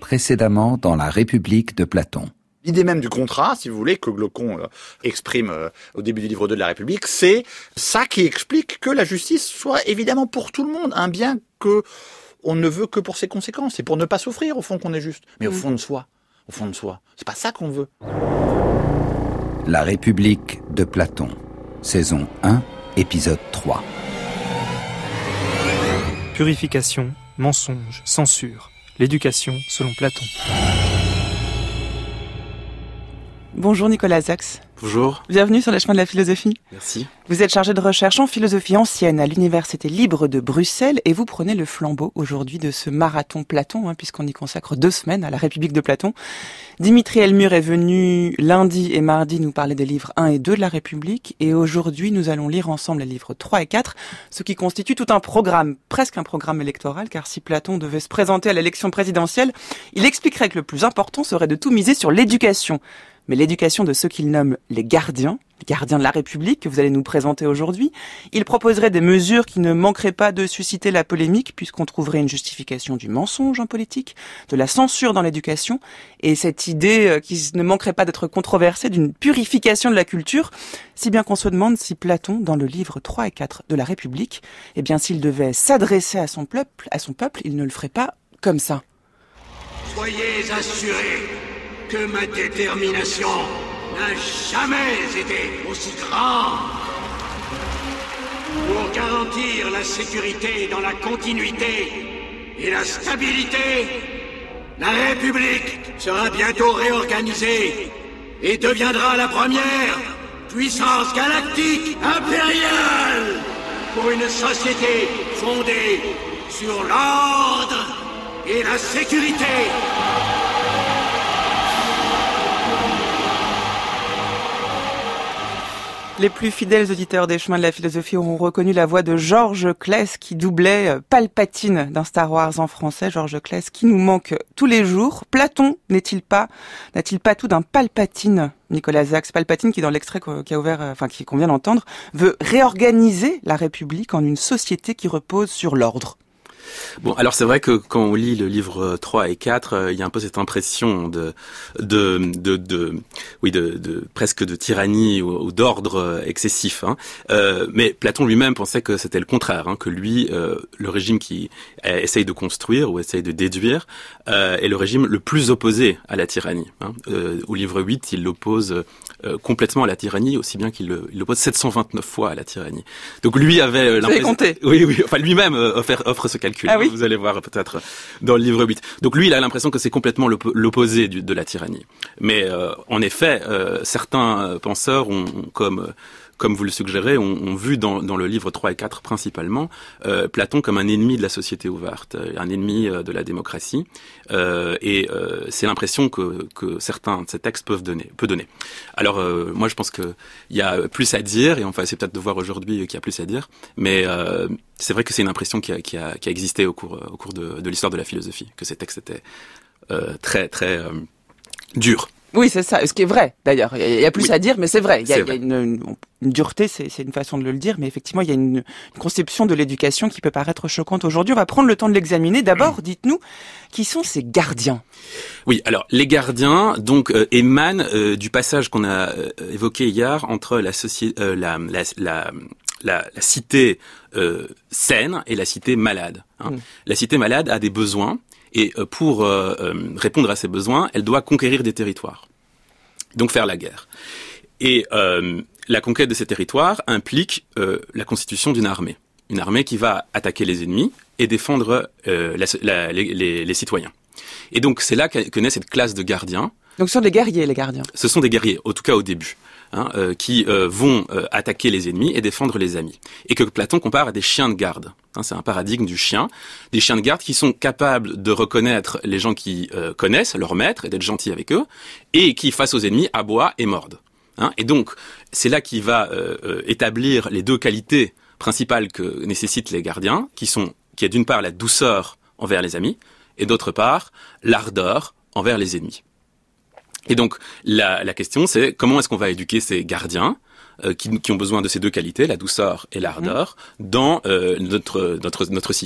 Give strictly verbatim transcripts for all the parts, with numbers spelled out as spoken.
précédemment dans la République de Platon. L'idée même du contrat, si vous voulez, que Glaucon euh, exprime euh, au début du livre deux de la République, c'est ça qui explique que la justice soit évidemment pour tout le monde un bien que on ne veut que pour ses conséquences. C'est pour ne pas souffrir, au fond, qu'on est juste. Mais au fond de soi, au fond de soi, c'est pas ça qu'on veut. La République de Platon, saison un, épisode trois. Purification, mensonge, censure, l'éducation selon Platon. Bonjour Nicolas Zax. Bonjour. Bienvenue sur les chemins de la philosophie. Merci. Vous êtes chargé de recherche en philosophie ancienne à l'Université libre de Bruxelles et vous prenez le flambeau aujourd'hui de ce marathon Platon, hein, puisqu'on y consacre deux semaines à la République de Platon. Dimitri Elmur est venu lundi et mardi nous parler des livres un et deux de la République et aujourd'hui nous allons lire ensemble les livres trois et quatre, ce qui constitue tout un programme, presque un programme électoral, car si Platon devait se présenter à l'élection présidentielle, il expliquerait que le plus important serait de tout miser sur l'éducation. Mais l'éducation de ceux qu'il nomme les gardiens, les gardiens de la République, que vous allez nous présenter aujourd'hui, il proposerait des mesures qui ne manqueraient pas de susciter la polémique, puisqu'on trouverait une justification du mensonge en politique, de la censure dans l'éducation, et cette idée qui ne manquerait pas d'être controversée d'une purification de la culture, si bien qu'on se demande si Platon, dans le livre trois et quatre de la République, eh bien s'il devait s'adresser à son peuple, à son peuple, il ne le ferait pas comme ça. Soyez assurés que ma détermination n'a jamais été aussi grande. Pour garantir la sécurité dans la continuité et la stabilité, la République sera bientôt réorganisée et deviendra la première puissance galactique impériale pour une société fondée sur l'ordre et la sécurité. Les plus fidèles auditeurs des chemins de la philosophie auront reconnu la voix de Georges Claes qui doublait Palpatine dans Star Wars en français. Georges Claes qui nous manque tous les jours. Platon n'est-il pas, n'a-t-il pas tout d'un Palpatine, Nicolas Zax? Palpatine qui, dans l'extrait qui a ouvert, enfin qui qu'on vient d'entendre, veut réorganiser la République en une société qui repose sur l'ordre. Bon, alors c'est vrai que quand on lit le livre trois et quatre, euh, il y a un peu cette impression de, de, de, de oui, de, de presque de tyrannie ou, ou d'ordre excessif. Hein. Euh, mais Platon lui-même pensait que c'était le contraire, hein, que lui, euh, le régime qui euh, essaye de construire ou essaye de déduire, euh, est le régime le plus opposé à la tyrannie. Hein. Euh, au livre huit, il l'oppose euh, complètement à la tyrannie, aussi bien qu'il l'oppose sept cent vingt-neuf fois à la tyrannie. Donc lui avait l'impression. Vous avez compté ? Oui, oui. Enfin, lui-même euh, offre, offre ce calcul. Ah oui. Vous allez voir peut-être dans le livre huit. Donc lui, il a l'impression que c'est complètement l'opposé du, de la tyrannie. Mais euh, en effet, euh, certains penseurs ont, ont comme comme vous le suggérez, ont, ont vu dans, dans le livre trois et quatre principalement euh, Platon comme un ennemi de la société ouverte, un ennemi euh, de la démocratie. Euh, et euh, c'est l'impression que, que certains de ces textes peuvent donner, peut donner. Alors euh, moi, je pense que il y a plus à dire, et on va essayer peut-être de voir aujourd'hui qu'il y a plus à dire. Mais euh, c'est vrai que c'est une impression qui a, qui a, qui a existé au cours, au cours de, de l'histoire de la philosophie, que ces textes étaient euh, très, très euh, durs. Oui, c'est ça. Ce qui est vrai, d'ailleurs. Il y a plus oui. à dire, mais c'est vrai. Il y a, c'est il y a vrai. une, une, une dureté, c'est, c'est une façon de le dire, mais effectivement, il y a une, une conception de l'éducation qui peut paraître choquante aujourd'hui. On va prendre le temps de l'examiner. D'abord, dites-nous, qui sont ces gardiens ? Oui, alors, les gardiens, donc, euh, émanent euh, du passage qu'on a euh, évoqué hier entre la société, euh, la, la, la, la, la cité euh, saine et la cité malade. Hein. Mmh. La cité malade a des besoins. Et pour euh, répondre à ces besoins, elle doit conquérir des territoires, donc faire la guerre. Et euh, la conquête de ces territoires implique euh, la constitution d'une armée, une armée qui va attaquer les ennemis et défendre euh, la, la, les, les, les citoyens. Et donc c'est là que naît cette classe de gardiens. Donc ce sont des guerriers, les gardiens. Ce sont des guerriers, en tout cas au début. Hein, euh, qui euh, vont euh, attaquer les ennemis et défendre les amis. Et que Platon compare à des chiens de garde. Hein, c'est un paradigme du chien. Des chiens de garde qui sont capables de reconnaître les gens qui euh, connaissent, leur maître, et d'être gentils avec eux, et qui, face aux ennemis, aboient et mordent. Hein, et donc, c'est là qu'il va euh, euh, établir les deux qualités principales que nécessitent les gardiens, qui sont, qui est d'une part la douceur envers les amis, et d'autre part, l'ardeur envers les ennemis. Et donc, la, la question, c'est comment est-ce qu'on va éduquer ces gardiens euh, qui, qui ont besoin de ces deux qualités, la douceur et l'ardeur, mmh. dans euh, notre, notre, notre cité.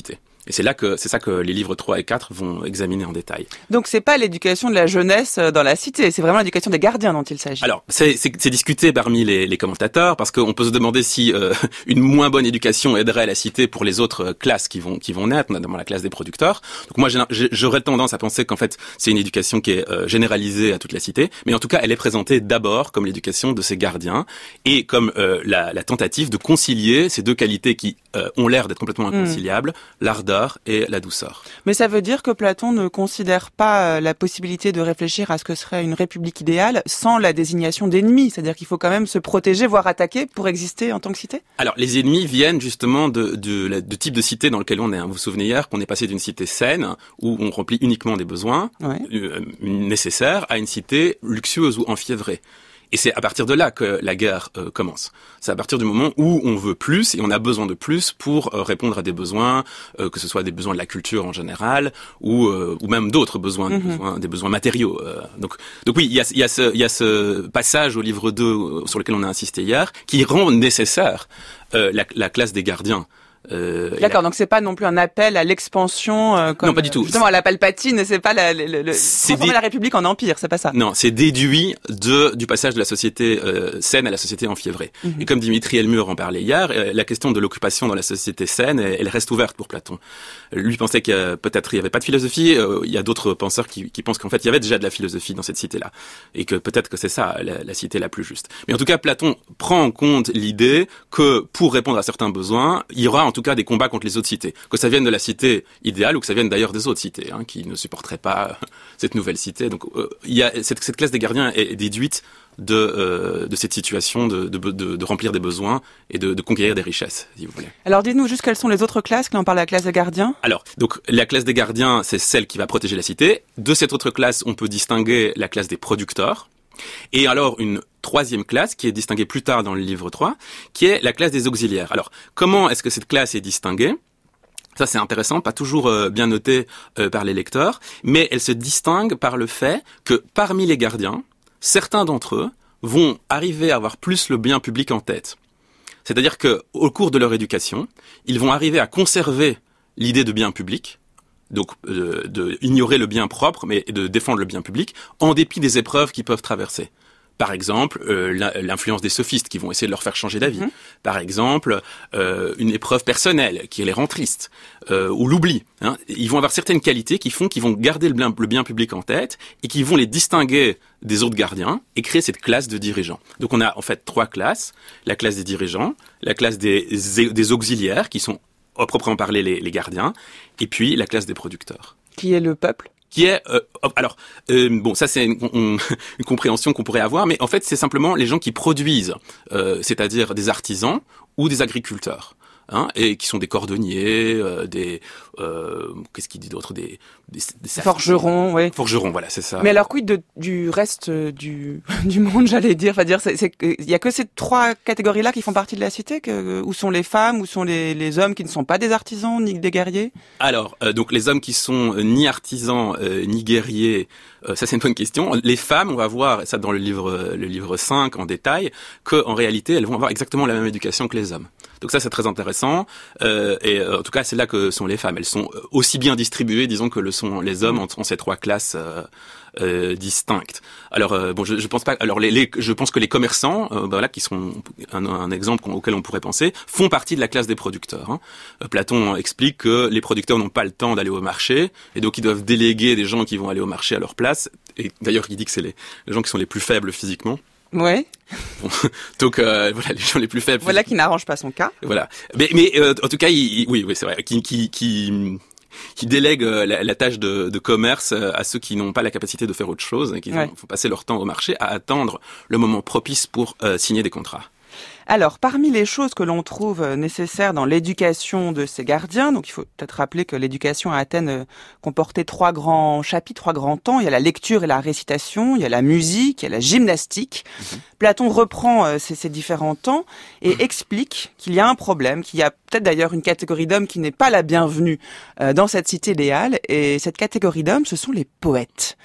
Et c'est là que c'est ça que les livres trois et quatre vont examiner en détail. Donc c'est pas l'éducation de la jeunesse dans la cité, c'est vraiment l'éducation des gardiens dont il s'agit. Alors c'est, c'est, c'est discuté parmi les, les commentateurs parce qu'on peut se demander si euh, une moins bonne éducation aiderait la cité pour les autres classes qui vont qui vont naître, notamment la classe des producteurs. Donc moi j'ai, j'aurais tendance à penser qu'en fait c'est une éducation qui est euh, généralisée à toute la cité, mais en tout cas elle est présentée d'abord comme l'éducation de ces gardiens et comme euh, la, la tentative de concilier ces deux qualités qui euh, ont l'air d'être complètement inconciliables, mmh. l'ardeur et la douceur. Mais ça veut dire que Platon ne considère pas la possibilité de réfléchir à ce que serait une république idéale sans la désignation d'ennemis, c'est-à-dire qu'il faut quand même se protéger, voire attaquer pour exister en tant que cité? Alors, les ennemis viennent justement de, de, de, de type de cité dans lequel on est. Vous vous souvenez hier qu'on est passé d'une cité saine, où on remplit uniquement des besoins ouais. euh, nécessaires, à une cité luxueuse ou enfiévrée. Et c'est à partir de là que la guerre euh, commence. C'est à partir du moment où on veut plus et on a besoin de plus pour euh, répondre à des besoins, euh, que ce soit des besoins de la culture en général ou euh, ou même d'autres besoins, mm-hmm. des besoins, des besoins matériaux. Euh, donc donc oui, il y a il y a ce il y a ce passage au livre deux euh, sur lequel on a insisté hier qui rend nécessaire euh, la, la classe des gardiens. Euh, D'accord, la... donc c'est pas non plus un appel à l'expansion euh, comme non, pas du tout. Justement à la Palpatine, c'est pas la, le, le, transformer dé... la République en empire, c'est pas ça. Non, c'est déduit de du passage de la société euh, saine à la société enfiévrée. Mm-hmm. Et comme Dimitri Elmure en parlait hier, euh, la question de l'occupation dans la société saine, elle, elle reste ouverte pour Platon. Lui pensait qu'il y a, peut-être il y avait pas de philosophie. Euh, il y a d'autres penseurs qui, qui pensent qu'en fait il y avait déjà de la philosophie dans cette cité-là, et que peut-être que c'est ça la, la cité la plus juste. Mais en tout cas, Platon prend en compte l'idée que pour répondre à certains besoins, il y aura en tout cas des combats contre les autres cités, que ça vienne de la cité idéale ou que ça vienne d'ailleurs des autres cités, hein, qui ne supporteraient pas cette nouvelle cité. Donc, euh, il y a cette, cette classe des gardiens est déduite de euh, de cette situation de, de, de, de remplir des besoins et de, de conquérir des richesses, si vous voulez. Alors, dites-nous juste quelles sont les autres classes. Là, on parle de la classe des gardiens. Alors, donc la classe des gardiens, c'est celle qui va protéger la cité. De cette autre classe, on peut distinguer la classe des producteurs. Et alors, une troisième classe qui est distinguée plus tard dans le livre trois, qui est la classe des auxiliaires. Alors, comment est-ce que cette classe est distinguée ? Ça, c'est intéressant, pas toujours euh, bien noté euh, par les lecteurs, mais elle se distingue par le fait que parmi les gardiens, certains d'entre eux vont arriver à avoir plus le bien public en tête. C'est-à-dire que, au cours de leur éducation, ils vont arriver à conserver l'idée de bien public, donc euh, de ignorer le bien propre, mais de défendre le bien public, en dépit des épreuves qu'ils peuvent traverser. Par exemple, euh, l'influence des sophistes qui vont essayer de leur faire changer d'avis. Mmh. Par exemple, euh, une épreuve personnelle qui les rend tristes, euh, ou l'oubli. Hein. Ils vont avoir certaines qualités qui font qu'ils vont garder le bien, le bien public en tête et qui vont les distinguer des autres gardiens et créer cette classe de dirigeants. Donc on a en fait trois classes. La classe des dirigeants, la classe des, des auxiliaires qui sont à proprement parler les, les gardiens, et puis la classe des producteurs. Qui est le peuple ? Qui est euh, alors euh, bon, ça c'est une, on, une compréhension qu'on pourrait avoir, mais en fait c'est simplement les gens qui produisent, euh, c'est-à-dire des artisans ou des agriculteurs, hein, et qui sont des cordonniers, euh, des euh, qu'est-ce qu'il dit d'autre, des, des, des forgerons, oui. Forgerons, voilà, c'est ça. Mais alors quid de, du reste du du monde, j'allais dire, enfin dire, c'est, c'est il y a que ces trois catégories-là qui font partie de la cité, que où sont les femmes, où sont les les hommes qui ne sont pas des artisans ni des guerriers. Alors euh, donc les hommes qui sont euh, ni artisans euh, ni guerriers, euh, ça c'est une bonne question. Les femmes, on va voir ça dans le livre le livre cinq en détail, que en réalité elles vont avoir exactement la même éducation que les hommes. Donc ça c'est très intéressant, euh, et euh, en tout cas c'est là que sont les femmes. Elles sont aussi bien distribuées, disons, que le sont les hommes entre ces trois classes euh, euh, distinctes. Alors euh, bon, je, je pense pas. Alors les, les, je pense que les commerçants, euh, voilà, qui sont un, un exemple auquel on pourrait penser, font partie de la classe des producteurs. Hein. Euh, Platon explique que les producteurs n'ont pas le temps d'aller au marché, et donc ils doivent déléguer des gens qui vont aller au marché à leur place. Et d'ailleurs, il dit que c'est les, les gens qui sont les plus faibles physiquement. Ouais. Bon, donc euh, voilà, les gens les plus faibles. Voilà qui n'arrange pas son cas. Voilà. Mais, mais euh, en tout cas, il, il, oui, oui, c'est vrai. Qui, qui, qui, qui délègue la, la tâche de, de commerce à ceux qui n'ont pas la capacité de faire autre chose et qui ouais. font passer leur temps au marché à attendre le moment propice pour euh, signer des contrats. Alors, parmi les choses que l'on trouve nécessaires dans l'éducation de ces gardiens, donc il faut peut-être rappeler que l'éducation à Athènes comportait trois grands chapitres, trois grands temps. Il y a la lecture et la récitation, il y a la musique, il y a la gymnastique. Mmh. Platon reprend euh, ces, ces différents temps et mmh. explique qu'il y a un problème, qu'il y a peut-être d'ailleurs une catégorie d'hommes qui n'est pas la bienvenue euh, dans cette cité idéale. Et cette catégorie d'hommes, ce sont les poètes.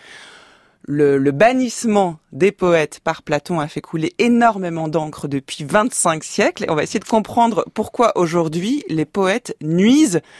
Le, le bannissement des poètes par Platon a fait couler énormément d'encre depuis vingt-cinq siècles. Et on va essayer de comprendre pourquoi aujourd'hui les poètes nuisent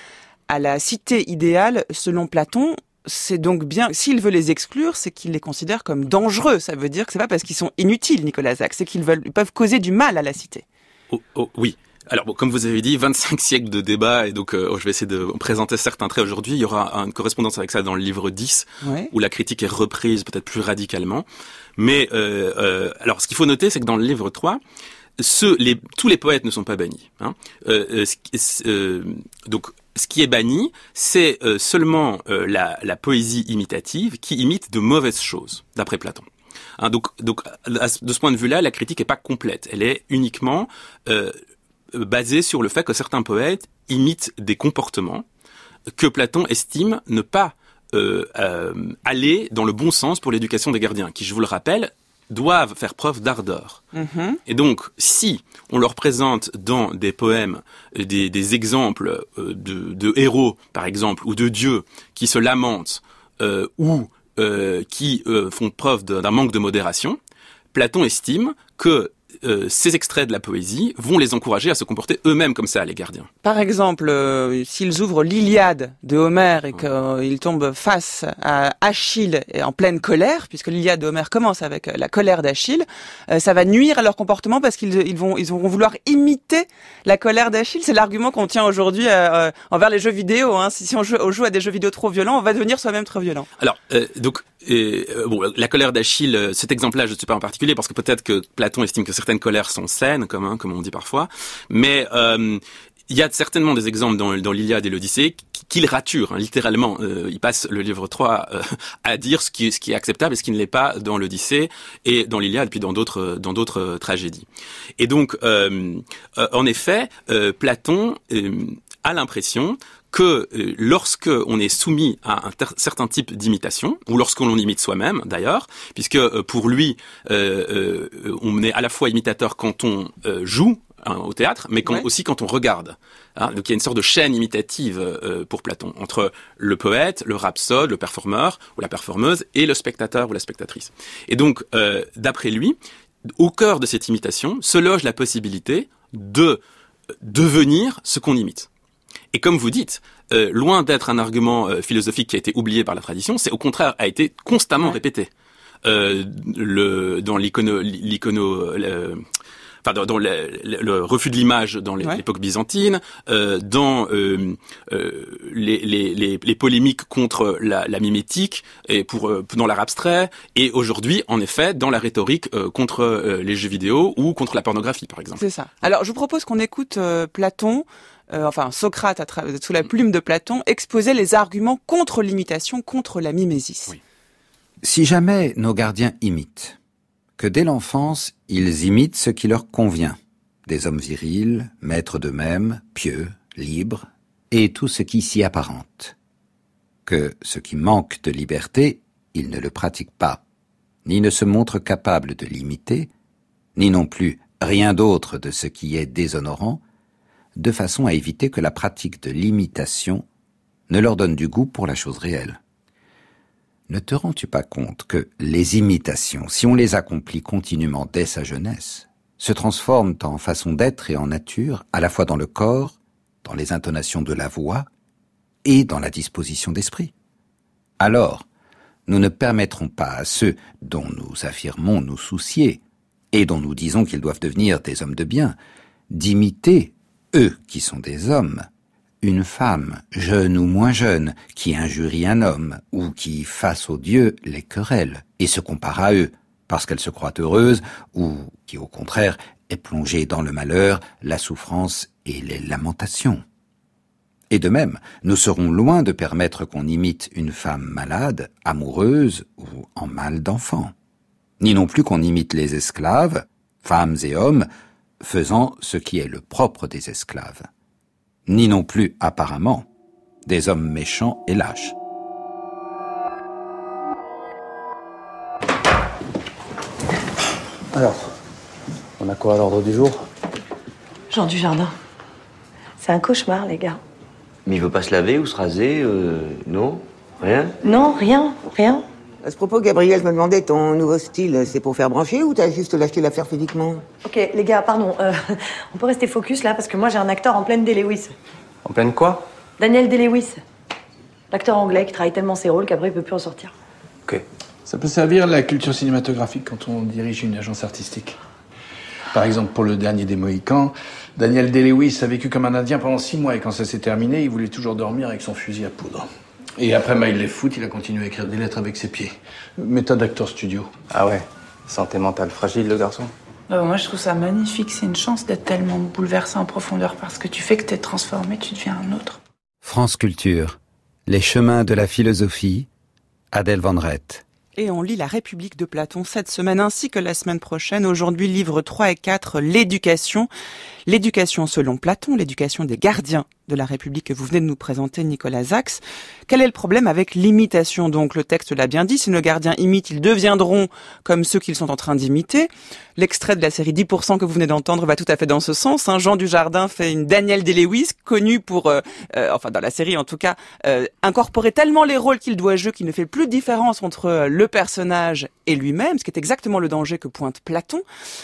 à la cité idéale, selon Platon, c'est donc bien, s'il veut les exclure, c'est qu'il les considère comme dangereux. Ça veut dire que c'est pas parce qu'ils sont inutiles, Nicolas Zach, c'est qu'ils veulent, ils peuvent causer du mal à la cité. Oh, oh, oui. Alors, bon, comme vous avez dit, vingt-cinq siècles de débat, et donc euh, je vais essayer de présenter certains traits aujourd'hui. Il y aura une correspondance avec ça dans le livre dix, ouais. où la critique est reprise peut-être plus radicalement. Mais euh, euh, alors, ce qu'il faut noter, c'est que dans le livre trois, ceux, les, tous les poètes ne sont pas bannis. Hein. Euh, euh, euh, donc, ce qui est banni, c'est euh, seulement euh, la, la poésie imitative qui imite de mauvaises choses, d'après Platon. Hein, donc, donc, de ce point de vue-là, la critique est pas complète. Elle est uniquement euh, basée sur le fait que certains poètes imitent des comportements que Platon estime ne pas euh, euh, aller dans le bon sens pour l'éducation des gardiens, qui, je vous le rappelle, doivent faire preuve d'ardeur. Mmh. Et donc, si on leur présente dans des poèmes des, des exemples de, de héros, par exemple, ou de dieux qui se lamentent euh, ou euh, qui euh, font preuve d'un manque de modération, Platon estime que Euh, ces extraits de la poésie vont les encourager à se comporter eux-mêmes comme ça, les gardiens. Par exemple, euh, s'ils ouvrent l'Iliade de Homère et qu'ils euh, tombent face à Achille en pleine colère, puisque l'Iliade de Homère commence avec euh, la colère d'Achille, euh, ça va nuire à leur comportement parce qu'ils ils vont, ils vont vouloir imiter la colère d'Achille. C'est l'argument qu'on tient aujourd'hui euh, envers les jeux vidéo. Hein. Si, si on, joue, on joue à des jeux vidéo trop violents, on va devenir soi-même trop violent. Alors, euh, donc... Et, euh, bon, la colère d'Achille, cet exemple-là, je ne sais pas en particulier, parce que peut-être que Platon estime que certaines colères sont saines, comme, hein, comme on dit parfois, mais euh, il y a certainement des exemples dans, dans l'Iliade et l'Odyssée qu'il rature, hein, littéralement. Euh, il passe le livre trois euh, à dire ce qui, ce qui est acceptable et ce qui ne l'est pas dans l'Odyssée et dans l'Iliade, puis dans d'autres, dans d'autres tragédies. Et donc, euh, euh, en effet, euh, Platon euh, a l'impression que euh, lorsque on est soumis à un ter- certain type d'imitation, ou lorsqu'on l'on imite soi-même d'ailleurs, puisque euh, pour lui, euh, euh, on est à la fois imitateur quand on euh, joue hein, au théâtre, mais quand, ouais. aussi quand on regarde. Hein, donc il y a une sorte de chaîne imitative euh, pour Platon, entre le poète, le rhapsode, le performeur ou la performeuse, et le spectateur ou la spectatrice. Et donc, euh, d'après lui, au cœur de cette imitation se loge la possibilité de devenir ce qu'on imite. Et comme vous dites, euh, loin d'être un argument euh, philosophique qui a été oublié par la tradition, c'est au contraire a été constamment ouais. répété. Euh, le, dans l'icono, l'icono, le, enfin dans, dans le, le, le refus de l'image dans les, ouais. l'époque byzantine, euh, dans euh, euh, les, les, les, les polémiques contre la, la mimétique et pour euh, dans l'art abstrait, et aujourd'hui en effet dans la rhétorique euh, contre euh, les jeux vidéo ou contre la pornographie par exemple. C'est ça. Alors je vous propose qu'on écoute euh, Platon. Euh, enfin, Socrate, à tra- sous la plume de Platon, exposait les arguments contre l'imitation, contre la mimésis. Oui. Si jamais nos gardiens imitent, que dès l'enfance, ils imitent ce qui leur convient, des hommes virils, maîtres d'eux-mêmes, pieux, libres, et tout ce qui s'y apparente. Que ce qui manque de liberté, ils ne le pratiquent pas, ni ne se montrent capables de l'imiter, ni non plus rien d'autre de ce qui est déshonorant, de façon à éviter que la pratique de l'imitation ne leur donne du goût pour la chose réelle. Ne te rends-tu pas compte que les imitations, si on les accomplit continuellement dès sa jeunesse, se transforment en façon d'être et en nature, à la fois dans le corps, dans les intonations de la voix et dans la disposition d'esprit? Alors, nous ne permettrons pas à ceux dont nous affirmons nous soucier et dont nous disons qu'ils doivent devenir des hommes de bien, d'imiter eux qui sont des hommes, une femme, jeune ou moins jeune, qui injurie un homme, ou qui, face aux dieux, les querelle, et se compare à eux, parce qu'elle se croit heureuse, ou qui, au contraire, est plongée dans le malheur, la souffrance et les lamentations. Et de même, nous serons loin de permettre qu'on imite une femme malade, amoureuse, ou en mal d'enfant. Ni non plus qu'on imite les esclaves, femmes et hommes, faisant ce qui est le propre des esclaves, ni non plus, apparemment, des hommes méchants et lâches. Alors, on a quoi à l'ordre du jour? Jean du Jardin. C'est un cauchemar, les gars. Mais il veut pas se laver ou se raser, euh, non? Rien? Non, rien, rien. À ce propos, Gabriel, je me demandais, ton nouveau style, c'est pour faire brancher ou t'as juste lâché l'affaire physiquement? Ok, les gars, pardon, euh, on peut rester focus là, parce que moi j'ai un acteur en pleine Day Lewis. En pleine quoi? Daniel Day-Lewis. L'acteur anglais qui travaille tellement ses rôles qu'après il peut plus en sortir. Ok. Ça peut servir la culture cinématographique quand on dirige une agence artistique. Par exemple, pour le dernier des Mohicans, Daniel Day-Lewis a vécu comme un Indien pendant six mois et quand ça s'est terminé, il voulait toujours dormir avec son fusil à poudre. Et après Mail les Foot, il a continué à écrire des lettres avec ses pieds. Méthode acteur studio. Ah ouais. Santé mentale fragile, le garçon. Bah, moi, je trouve ça magnifique. C'est une chance d'être tellement bouleversé en profondeur parce que tu fais que t'es transformé, tu deviens un autre. France Culture. Les chemins de la philosophie. Adèle Van Rett. Et on lit La République de Platon cette semaine ainsi que la semaine prochaine. Aujourd'hui, livres trois et quatre, l'éducation. L'éducation selon Platon, l'éducation des gardiens de la République que vous venez de nous présenter, Nicolas Sachs. Quel est le problème avec l'imitation? Donc, le texte l'a bien dit, si nos gardiens imitent, ils deviendront comme ceux qu'ils sont en train d'imiter. L'extrait de la série dix pour cent que vous venez d'entendre va tout à fait dans ce sens. Hein. Jean Dujardin fait une Daniel Day-Lewis, connue pour, euh, euh, enfin dans la série en tout cas, euh, incorporer tellement les rôles qu'il doit jouer qu'il ne fait plus de différence entre euh, le personnage et lui-même, ce qui est exactement le danger que pointe Platon.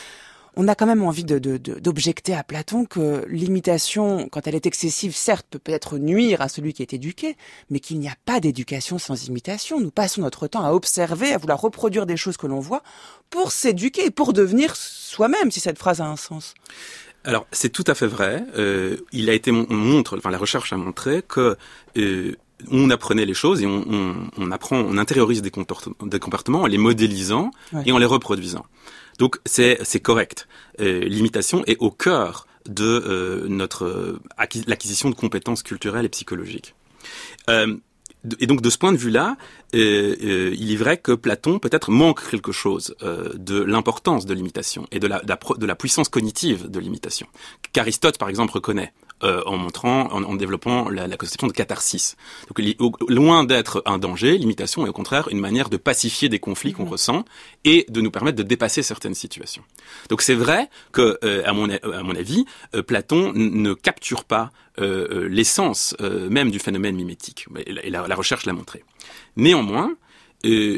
On a quand même envie de, de, de, d'objecter à Platon que l'imitation, quand elle est excessive, certes, peut peut-être nuire à celui qui est éduqué, mais qu'il n'y a pas d'éducation sans imitation. Nous passons notre temps à observer, à vouloir reproduire des choses que l'on voit pour s'éduquer, pour devenir soi-même, si cette phrase a un sens. Alors, c'est tout à fait vrai. Euh, il a été, on montre, enfin, la recherche a montré que euh, on apprenait les choses et on, on, on apprend, on intériorise des comportements, des comportements en les modélisant ouais. et en les reproduisant. Donc c'est c'est correct. Euh, l'imitation est au cœur de euh, notre euh, acquis- l'acquisition de compétences culturelles et psychologiques. Euh, et donc de ce point de vue-là, euh, euh, il est vrai que Platon peut-être manque quelque chose euh, de l'importance de l'imitation et de la, de la de la puissance cognitive de l'imitation. Qu'Aristote par exemple reconnaît. Euh, en montrant, en, en développant la, la conception de catharsis. Donc, li, au, loin d'être un danger, l'imitation est au contraire une manière de pacifier des conflits mmh. qu'on ressent et de nous permettre de dépasser certaines situations. Donc, c'est vrai que, euh, à mon à mon avis, euh, Platon n- ne capture pas euh, l'essence euh, même du phénomène mimétique. Et la, la recherche l'a montré. Néanmoins, euh,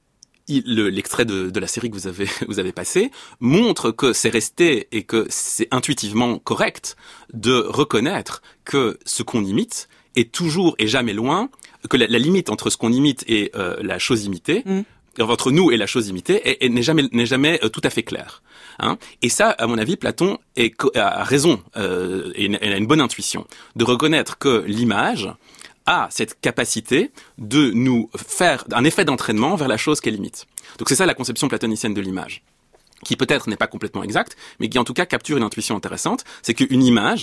Il, le, l'extrait de, de la série que vous avez, vous avez passé montre que c'est resté et que c'est intuitivement correct de reconnaître que ce qu'on imite est toujours et jamais loin, que la, la limite entre ce qu'on imite et euh, la chose imitée, mmh. entre nous et la chose imitée, est, est, n'est jamais, n'est jamais euh, tout à fait claire. Hein. Et ça, à mon avis, Platon est, a raison euh, et a une bonne intuition de reconnaître que l'image a cette capacité de nous faire un effet d'entraînement vers la chose qu'elle imite. Donc c'est ça la conception platonicienne de l'image, qui peut-être n'est pas complètement exacte, mais qui en tout cas capture une intuition intéressante, c'est qu'une image,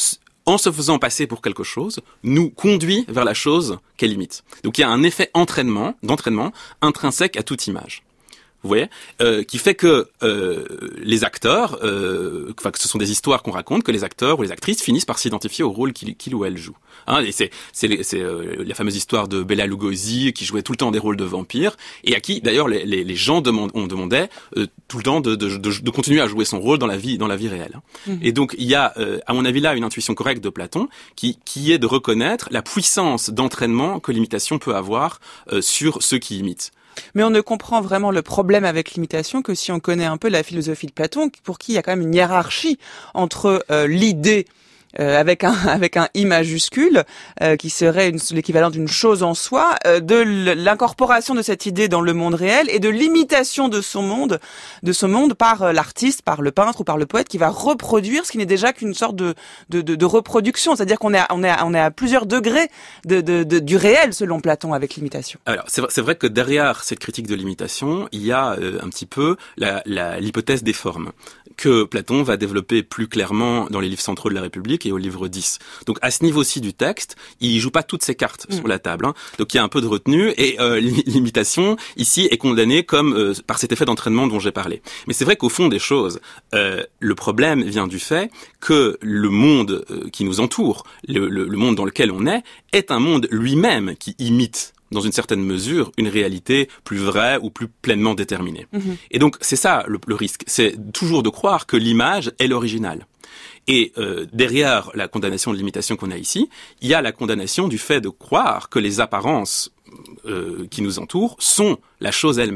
en se faisant passer pour quelque chose, nous conduit vers la chose qu'elle imite. Donc il y a un effet entraînement, d'entraînement intrinsèque à toute image. Vous voyez, euh, qui fait que euh, les acteurs, euh, enfin que ce sont des histoires qu'on raconte, que les acteurs ou les actrices finissent par s'identifier au rôle qu'ils, qu'ils ou elles jouent. Hein, et c'est c'est, c'est euh, la fameuse histoire de Bela Lugosi qui jouait tout le temps des rôles de vampires et à qui d'ailleurs les, les, les gens demandent, on demandait euh, tout le temps de, de, de, de continuer à jouer son rôle dans la vie dans la vie réelle. Mmh. Et donc il y a, euh, à mon avis là, une intuition correcte de Platon qui qui est de reconnaître la puissance d'entraînement que l'imitation peut avoir euh, sur ceux qui imitent. Mais on ne comprend vraiment le problème avec l'imitation que si on connaît un peu la philosophie de Platon, pour qui il y a quand même une hiérarchie entre euh, l'idée euh, avec un avec un I majuscule euh, qui serait une, l'équivalent d'une chose en soi, euh, de l'incorporation de cette idée dans le monde réel et de l'imitation de son monde, de ce monde par euh, l'artiste, par le peintre ou par le poète qui va reproduire ce qui n'est déjà qu'une sorte de de, de, de reproduction, c'est-à-dire qu'on est à, on est à, on est à plusieurs degrés de, de, de du réel selon Platon avec l'imitation. Alors c'est vrai, c'est vrai que derrière cette critique de l'imitation, il y a euh, un petit peu la, la l'hypothèse des formes que Platon va développer plus clairement dans les livres centraux de la République et au livre dix. Donc à ce niveau-ci du texte, il joue pas toutes ses cartes mmh. sur la table. Hein. Donc il y a un peu de retenue et euh, l'imitation ici est condamnée comme euh, par cet effet d'entraînement dont j'ai parlé. Mais c'est vrai qu'au fond des choses, euh, le problème vient du fait que le monde euh, qui nous entoure, le, le, le monde dans lequel on est, est un monde lui-même qui imite dans une certaine mesure, une réalité plus vraie ou plus pleinement déterminée. Mmh. Et donc, c'est ça le, le risque. C'est toujours de croire que l'image est l'original. Et euh, derrière la condamnation de l'imitation qu'on a ici, il y a la condamnation du fait de croire que les apparences euh, qui nous entourent sont la chose elle-même.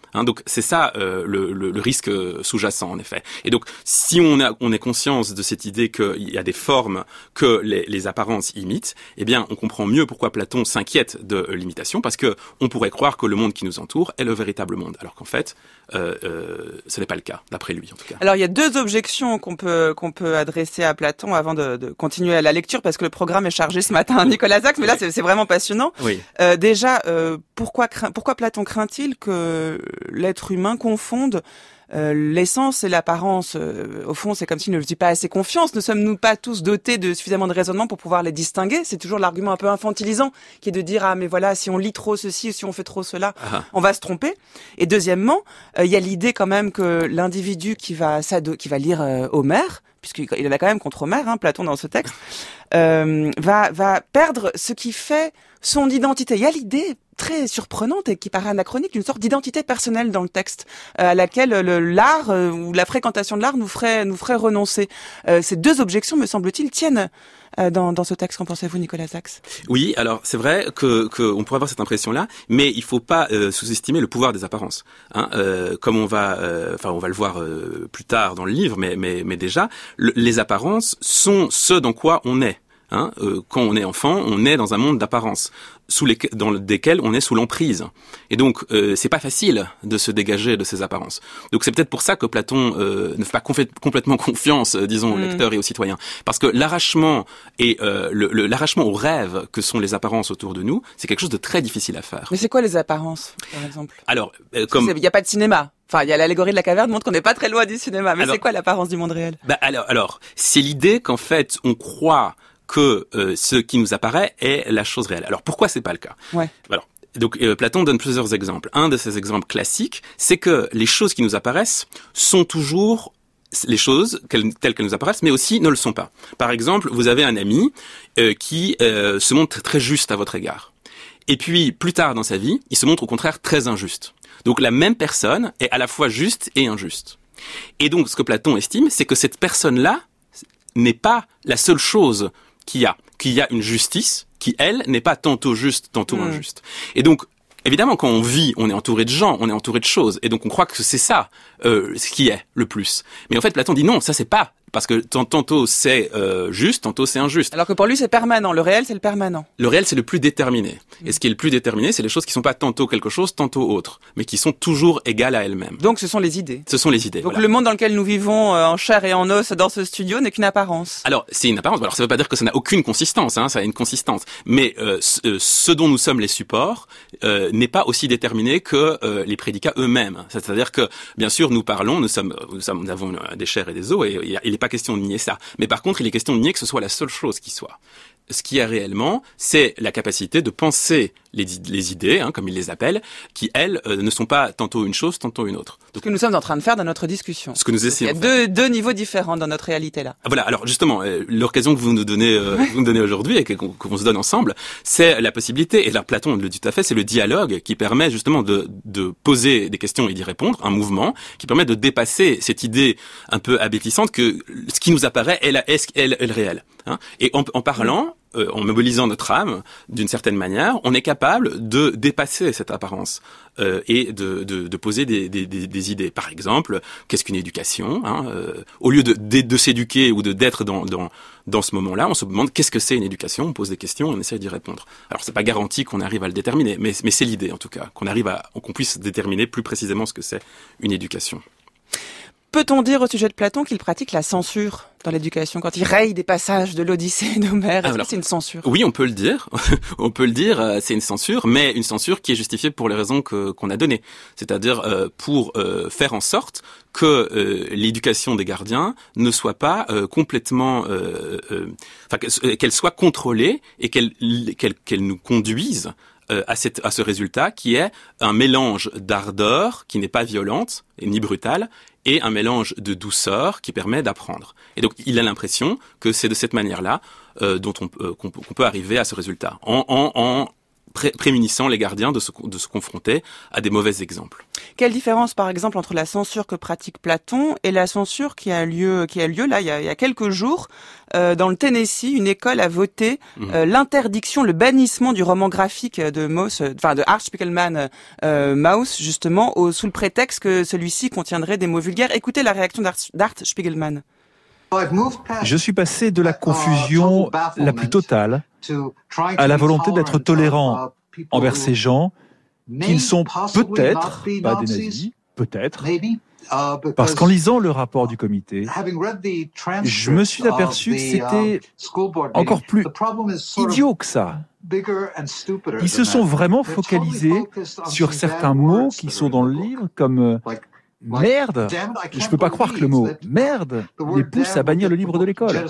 Hein, donc c'est ça euh, le, le, le risque sous-jacent en effet. Et donc si on a on est conscience de cette idée qu'il y a des formes que les, les apparences imitent, eh bien on comprend mieux pourquoi Platon s'inquiète de l'imitation, parce que on pourrait croire que le monde qui nous entoure est le véritable monde, alors qu'en fait euh, euh, ce n'est pas le cas d'après lui en tout cas. Alors il y a deux objections qu'on peut qu'on peut adresser à Platon avant de, de continuer à la lecture, parce que le programme est chargé ce matin, Nicolas Sachs, mais là c'est, c'est vraiment passionnant. Oui. Euh, déjà euh, pourquoi craint, pourquoi Platon craint-il que l'être humain confonde euh, l'essence et l'apparence? euh, Au fond, c'est comme s'il ne lui dit pas assez confiance. Ne sommes-nous pas tous dotés de suffisamment de raisonnement pour pouvoir les distinguer? C'est toujours l'argument un peu infantilisant qui est de dire ah mais voilà, si on lit trop ceci ou si on fait trop cela, ah. on va se tromper. Et deuxièmement, il euh, y a l'idée quand même que l'individu qui va s'ado- qui va lire euh, Homère, puisqu'il en a quand même contre Homère, hein, Platon dans ce texte, euh, va va perdre ce qui fait son identité. Il y a l'idée très surprenante et qui paraît anachronique d'une sorte d'identité personnelle dans le texte, euh, à laquelle le, l'art euh, ou la fréquentation de l'art nous ferait nous ferait renoncer. Euh, ces deux objections, me semble-t-il, tiennent euh, dans dans ce texte. Qu'en pensez-vous, Nicolas Sachs? Oui, alors c'est vrai que que on pourrait avoir cette impression-là, mais il faut pas euh, sous-estimer le pouvoir des apparences. Hein, euh, comme on va, euh, enfin on va le voir euh, plus tard dans le livre, mais mais mais déjà, le, les apparences sont ce dans quoi on est. Hein, euh, quand on est enfant, on est dans un monde d'apparence, sous les, dans lesquels on est sous l'emprise. Et donc, euh, c'est pas facile de se dégager de ces apparences. Donc, c'est peut-être pour ça que Platon euh, ne fait pas conf- complètement confiance, euh, disons, aux mmh. lecteurs et aux citoyens, parce que l'arrachement et euh, le, le, l'arrachement aux rêves que sont les apparences autour de nous, c'est quelque chose de très difficile à faire. Mais c'est quoi les apparences, par exemple? Alors, euh, comme il y a pas de cinéma. Enfin, il y a l'allégorie de la caverne, montre qu'on n'est pas très loin du cinéma. Mais alors, c'est quoi l'apparence du monde réel? Bah alors, alors, c'est l'idée qu'en fait, on croit que euh, ce qui nous apparaît est la chose réelle. Alors pourquoi c'est pas le cas? Ouais. Alors, donc euh, Platon donne plusieurs exemples. Un de ces exemples classiques, c'est que les choses qui nous apparaissent sont toujours les choses telles qu'elles nous apparaissent, mais aussi ne le sont pas. Par exemple, vous avez un ami euh, qui euh, se montre très juste à votre égard. Et puis, plus tard dans sa vie, il se montre au contraire très injuste. Donc la même personne est à la fois juste et injuste. Et donc, ce que Platon estime, c'est que cette personne-là n'est pas la seule chose qu'il y a, qu'il y a une justice qui, elle, n'est pas tantôt juste, tantôt mmh. injuste. Et donc, évidemment, quand on vit, on est entouré de gens, on est entouré de choses, et donc on croit que c'est ça euh, ce qui est le plus. Mais en fait, Platon dit non, ça c'est pas, parce que tantôt c'est euh, juste, tantôt c'est injuste. Alors que pour lui c'est permanent, le réel c'est le permanent. Le réel c'est le plus déterminé. Mmh. Et ce qui est le plus déterminé, c'est les choses qui sont pas tantôt quelque chose, tantôt autre, mais qui sont toujours égales à elles-mêmes. Donc ce sont les idées. Ce sont les idées. Donc voilà. Le monde dans lequel nous vivons euh, en chair et en os dans ce studio n'est qu'une apparence. Alors c'est une apparence. Alors ça veut pas dire que ça n'a aucune consistance, hein, ça a une consistance. Mais euh, ce, ce dont nous sommes les supports euh, n'est pas aussi déterminé que euh, les prédicats eux-mêmes. C'est-à-dire que bien sûr nous parlons, nous sommes, nous, sommes, nous avons des chairs et des os, et il n'est pas question de nier ça. Mais par contre, il est question de nier que ce soit la seule chose qui soit. Ce qu'il y a réellement, c'est la capacité de penser les, les idées, hein, comme ils les appellent, qui, elles, euh, ne sont pas tantôt une chose, tantôt une autre. Donc, ce que nous sommes en train de faire dans notre discussion. Ce que nous essayons. Il y a deux, deux niveaux différents dans notre réalité là. Voilà. Alors justement, euh, l'occasion que vous nous donnez, euh, ouais. vous nous donnez aujourd'hui et qu'on, qu'on se donne ensemble, c'est la possibilité. Et là, Platon le dit tout à fait, c'est le dialogue qui permet justement de, de poser des questions et d'y répondre, un mouvement qui permet de dépasser cette idée un peu abétissante que ce qui nous apparaît est, la, est, est, est le réel. Hein. Et en, en parlant. Euh, en mobilisant notre âme, d'une certaine manière, on est capable de dépasser cette apparence euh, et de, de, de poser des, des, des, des idées. Par exemple, qu'est-ce qu'une éducation, hein, euh, au lieu de, de, de s'éduquer ou de d'être dans, dans, dans ce moment-là, on se demande qu'est-ce que c'est une éducation, on pose des questions et on essaie d'y répondre. Alors, c'est pas garanti qu'on arrive à le déterminer, mais, mais c'est l'idée, en tout cas, qu'on arrive à, qu'on puisse déterminer plus précisément ce que c'est une éducation. Peut-on dire au sujet de Platon qu'il pratique la censure dans l'éducation quand il raye des passages de l'Odyssée d'Homère? Est-ce Alors, que c'est une censure? Oui, on peut le dire. on peut le dire, euh, c'est une censure, mais une censure qui est justifiée pour les raisons que, qu'on a données. C'est-à-dire euh, pour euh, faire en sorte que euh, l'éducation des gardiens ne soit pas euh, complètement... Euh, euh, enfin, qu'elle soit contrôlée et qu'elle, qu'elle, qu'elle nous conduise Euh, à, cette, à ce résultat qui est un mélange d'ardeur qui n'est pas violente ni brutale et un mélange de douceur qui permet d'apprendre. Et donc il a l'impression que c'est de cette manière-là euh, dont on, euh, qu'on, qu'on peut arriver à ce résultat en, en, en pré- prémunissant les gardiens de se, de se confronter à des mauvais exemples. Quelle différence, par exemple, entre la censure que pratique Platon et la censure qui a lieu, qui a lieu là, il y a, il y a quelques jours, euh, dans le Tennessee, une école a voté euh, mmh. l'interdiction, le bannissement du roman graphique de Maus, enfin de Art Spiegelman euh, Maus, justement, au, sous le prétexte que celui-ci contiendrait des mots vulgaires. Écoutez la réaction d'Art, d'Art Spiegelman. Je suis passé de la confusion la plus totale à la volonté d'être tolérant envers ces gens qui ne sont peut-être pas des nazis, peut-être, parce qu'en lisant le rapport du comité, je me suis aperçu que c'était encore plus idiot que ça. Ils se sont vraiment focalisés sur certains mots qui sont dans le livre, comme merde. Je peux pas croire que le mot merde les pousse à bannir le livre de l'école.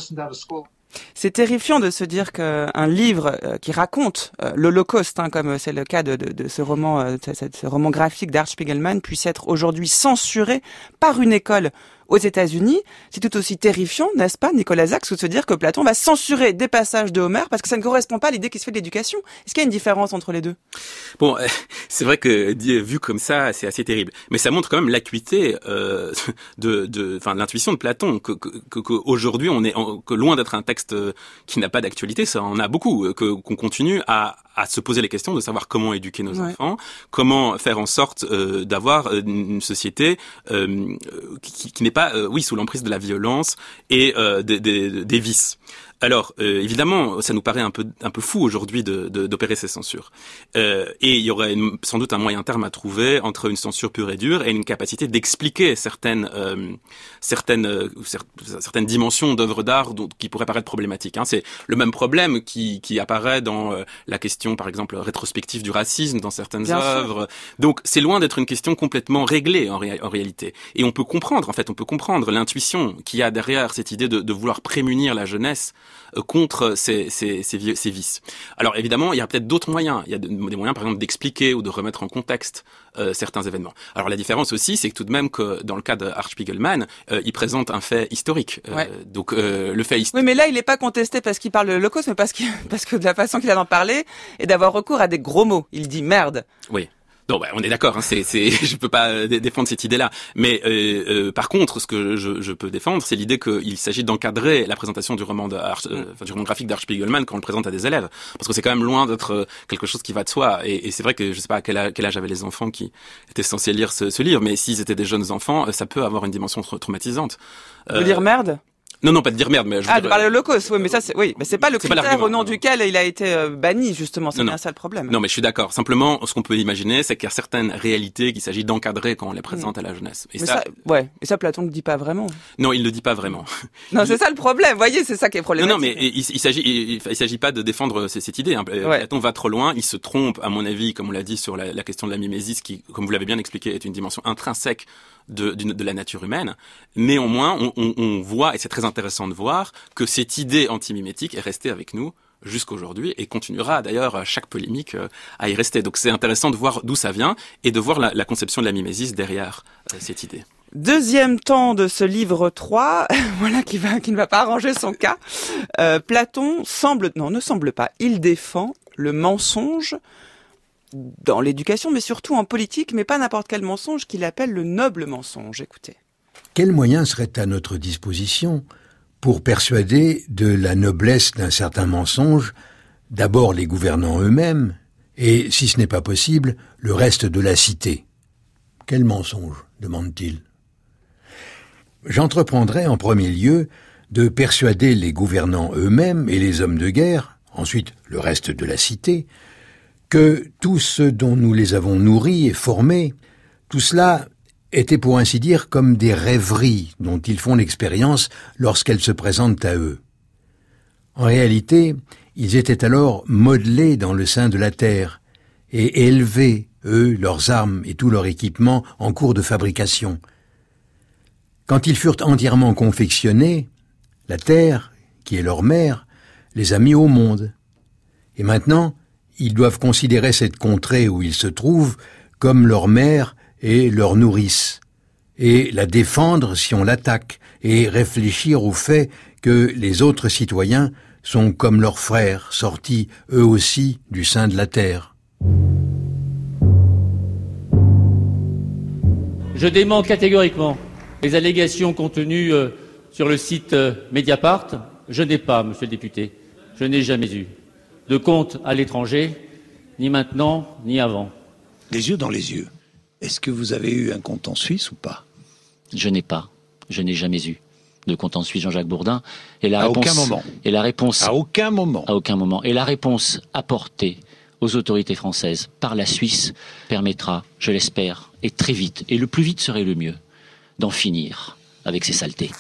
C'est terrifiant de se dire qu'un livre qui raconte l'Holocauste, hein, comme c'est le cas de, de, de ce roman, de ce roman graphique d'Art Spiegelman, puisse être aujourd'hui censuré par une école aux États-Unis. C'est tout aussi terrifiant, n'est-ce pas, Nicolas Sachs, de se dire que Platon va censurer des passages de Homère parce que ça ne correspond pas à l'idée qui se fait de l'éducation. Est-ce qu'il y a une différence entre les deux? Bon, euh, c'est vrai que vu comme ça, c'est assez terrible. Mais ça montre quand même l'acuité euh, de, de, enfin, de l'intuition de Platon, que, que, que, que aujourd'hui on est, que loin d'être un texte qui n'a pas d'actualité, ça en a beaucoup, que qu'on continue à à se poser les questions de savoir comment éduquer nos ouais. enfants, comment faire en sorte euh, d'avoir une société euh, qui, qui n'est pas, euh, oui, sous l'emprise de la violence et euh, des, des, des vices. Alors, euh, évidemment, ça nous paraît un peu un peu fou aujourd'hui de, de d'opérer ces censures. Euh, et il y aurait une, sans doute un moyen terme à trouver entre une censure pure et dure et une capacité d'expliquer certaines euh, certaines euh, certaines dimensions d'œuvres d'art dont, qui pourraient paraître problématiques. Hein. C'est le même problème qui qui apparaît dans euh, la question, par exemple, rétrospective du racisme dans certaines Bien œuvres. Sûr. Donc, c'est loin d'être une question complètement réglée en, ré, en réalité. Et on peut comprendre, en fait, on peut comprendre l'intuition qu'il y a derrière cette idée de, de vouloir prémunir la jeunesse contre ces, ces, ces, ces vices. Alors évidemment, il y a peut-être d'autres moyens. Il y a des moyens, par exemple, d'expliquer ou de remettre en contexte euh, certains événements. Alors la différence aussi, c'est que tout de même que dans le cas de Art Spiegelman, euh, il présente un fait historique. Euh, ouais. Donc euh, le fait historique. Oui, mais là, il n'est pas contesté parce qu'il parle de l'Holocauste, mais parce, qu'il, parce que de la façon qu'il a d'en parler et d'avoir recours à des gros mots. Il dit merde. Oui. Non, bah, on est d'accord. Hein, c'est, c'est, je peux pas défendre cette idée-là. Mais euh, euh, par contre, ce que je, je peux défendre, c'est l'idée qu'il s'agit d'encadrer la présentation du roman de Art, euh, enfin, du roman graphique d'Art Spiegelman quand on le présente à des élèves, parce que c'est quand même loin d'être quelque chose qui va de soi. Et, et c'est vrai que je sais pas à quel âge, quel âge avaient les enfants qui étaient censés lire ce, ce livre, mais s'ils étaient des jeunes enfants, ça peut avoir une dimension tra- traumatisante. Euh, de dire merde. Non, non, pas de dire merde, mais je veux ah, dire, de parler de l'Holocauste, oui, mais ça, c'est, oui, mais c'est pas le c'est critère pas au nom duquel il a été euh, banni, justement, c'est non, bien non. ça le problème. Non, mais je suis d'accord. Simplement, ce qu'on peut imaginer, c'est qu'il y a certaines réalités qu'il s'agit d'encadrer quand on les présente mmh. à la jeunesse. Et mais ça, ça, ouais, et ça, Platon ne le dit pas vraiment. Non, il le dit pas vraiment. Non, c'est ça le problème. Vous voyez, c'est ça qui est problématique. Non, non, mais il, il s'agit, il, il s'agit pas de défendre cette idée. Hein. Ouais. Platon va trop loin. Il se trompe, à mon avis, comme on l'a dit sur la, la question de la mimésis, qui, comme vous l'avez bien expliqué, est une dimension intrinsèque de, de, de la nature humaine. Néanmoins, on, on, on voit, et c'est très intéressant de voir, que cette idée antimimétique est restée avec nous jusqu'aujourd'hui et continuera d'ailleurs à chaque polémique à y rester. Donc c'est intéressant de voir d'où ça vient et de voir la, la conception de la mimésis derrière euh, cette idée. Deuxième temps de ce livre trois, voilà qui va, qui ne va pas arranger son cas. Euh, Platon semble, non, ne semble pas, il défend le mensonge dans l'éducation, mais surtout en politique, mais pas n'importe quel mensonge, qu'il appelle le noble mensonge. Écoutez. Quels moyens seraient à notre disposition pour persuader de la noblesse d'un certain mensonge, d'abord les gouvernants eux-mêmes, et, si ce n'est pas possible, le reste de la cité? Quel mensonge, demande-t-il. J'entreprendrai en premier lieu de persuader les gouvernants eux-mêmes et les hommes de guerre, ensuite le reste de la cité, que tout ce dont nous les avons nourris et formés, tout cela étaient pour ainsi dire comme des rêveries dont ils font l'expérience lorsqu'elles se présentent à eux. En réalité, ils étaient alors modelés dans le sein de la terre et élevés, eux, leurs armes et tout leur équipement en cours de fabrication. Quand ils furent entièrement confectionnés, la terre, qui est leur mère, les a mis au monde. Et maintenant, ils doivent considérer cette contrée où ils se trouvent comme leur mère et leur nourrice, et la défendre si on l'attaque, et réfléchir au fait que les autres citoyens sont comme leurs frères, sortis eux aussi du sein de la terre. Je dément catégoriquement les allégations contenues euh, sur le site euh, Mediapart. Je n'ai pas, monsieur le député, je n'ai jamais eu de compte à l'étranger, ni maintenant, ni avant. Les yeux dans les yeux. Est-ce que vous avez eu un compte en Suisse ou pas? Je n'ai pas. Je n'ai jamais eu de compte en Suisse, Jean-Jacques Bourdin. Et la à réponse, aucun moment. Et la réponse. À aucun moment. À aucun moment. Et la réponse apportée aux autorités françaises par la Suisse permettra, je l'espère, et très vite, et le plus vite serait le mieux, d'en finir avec ces saletés.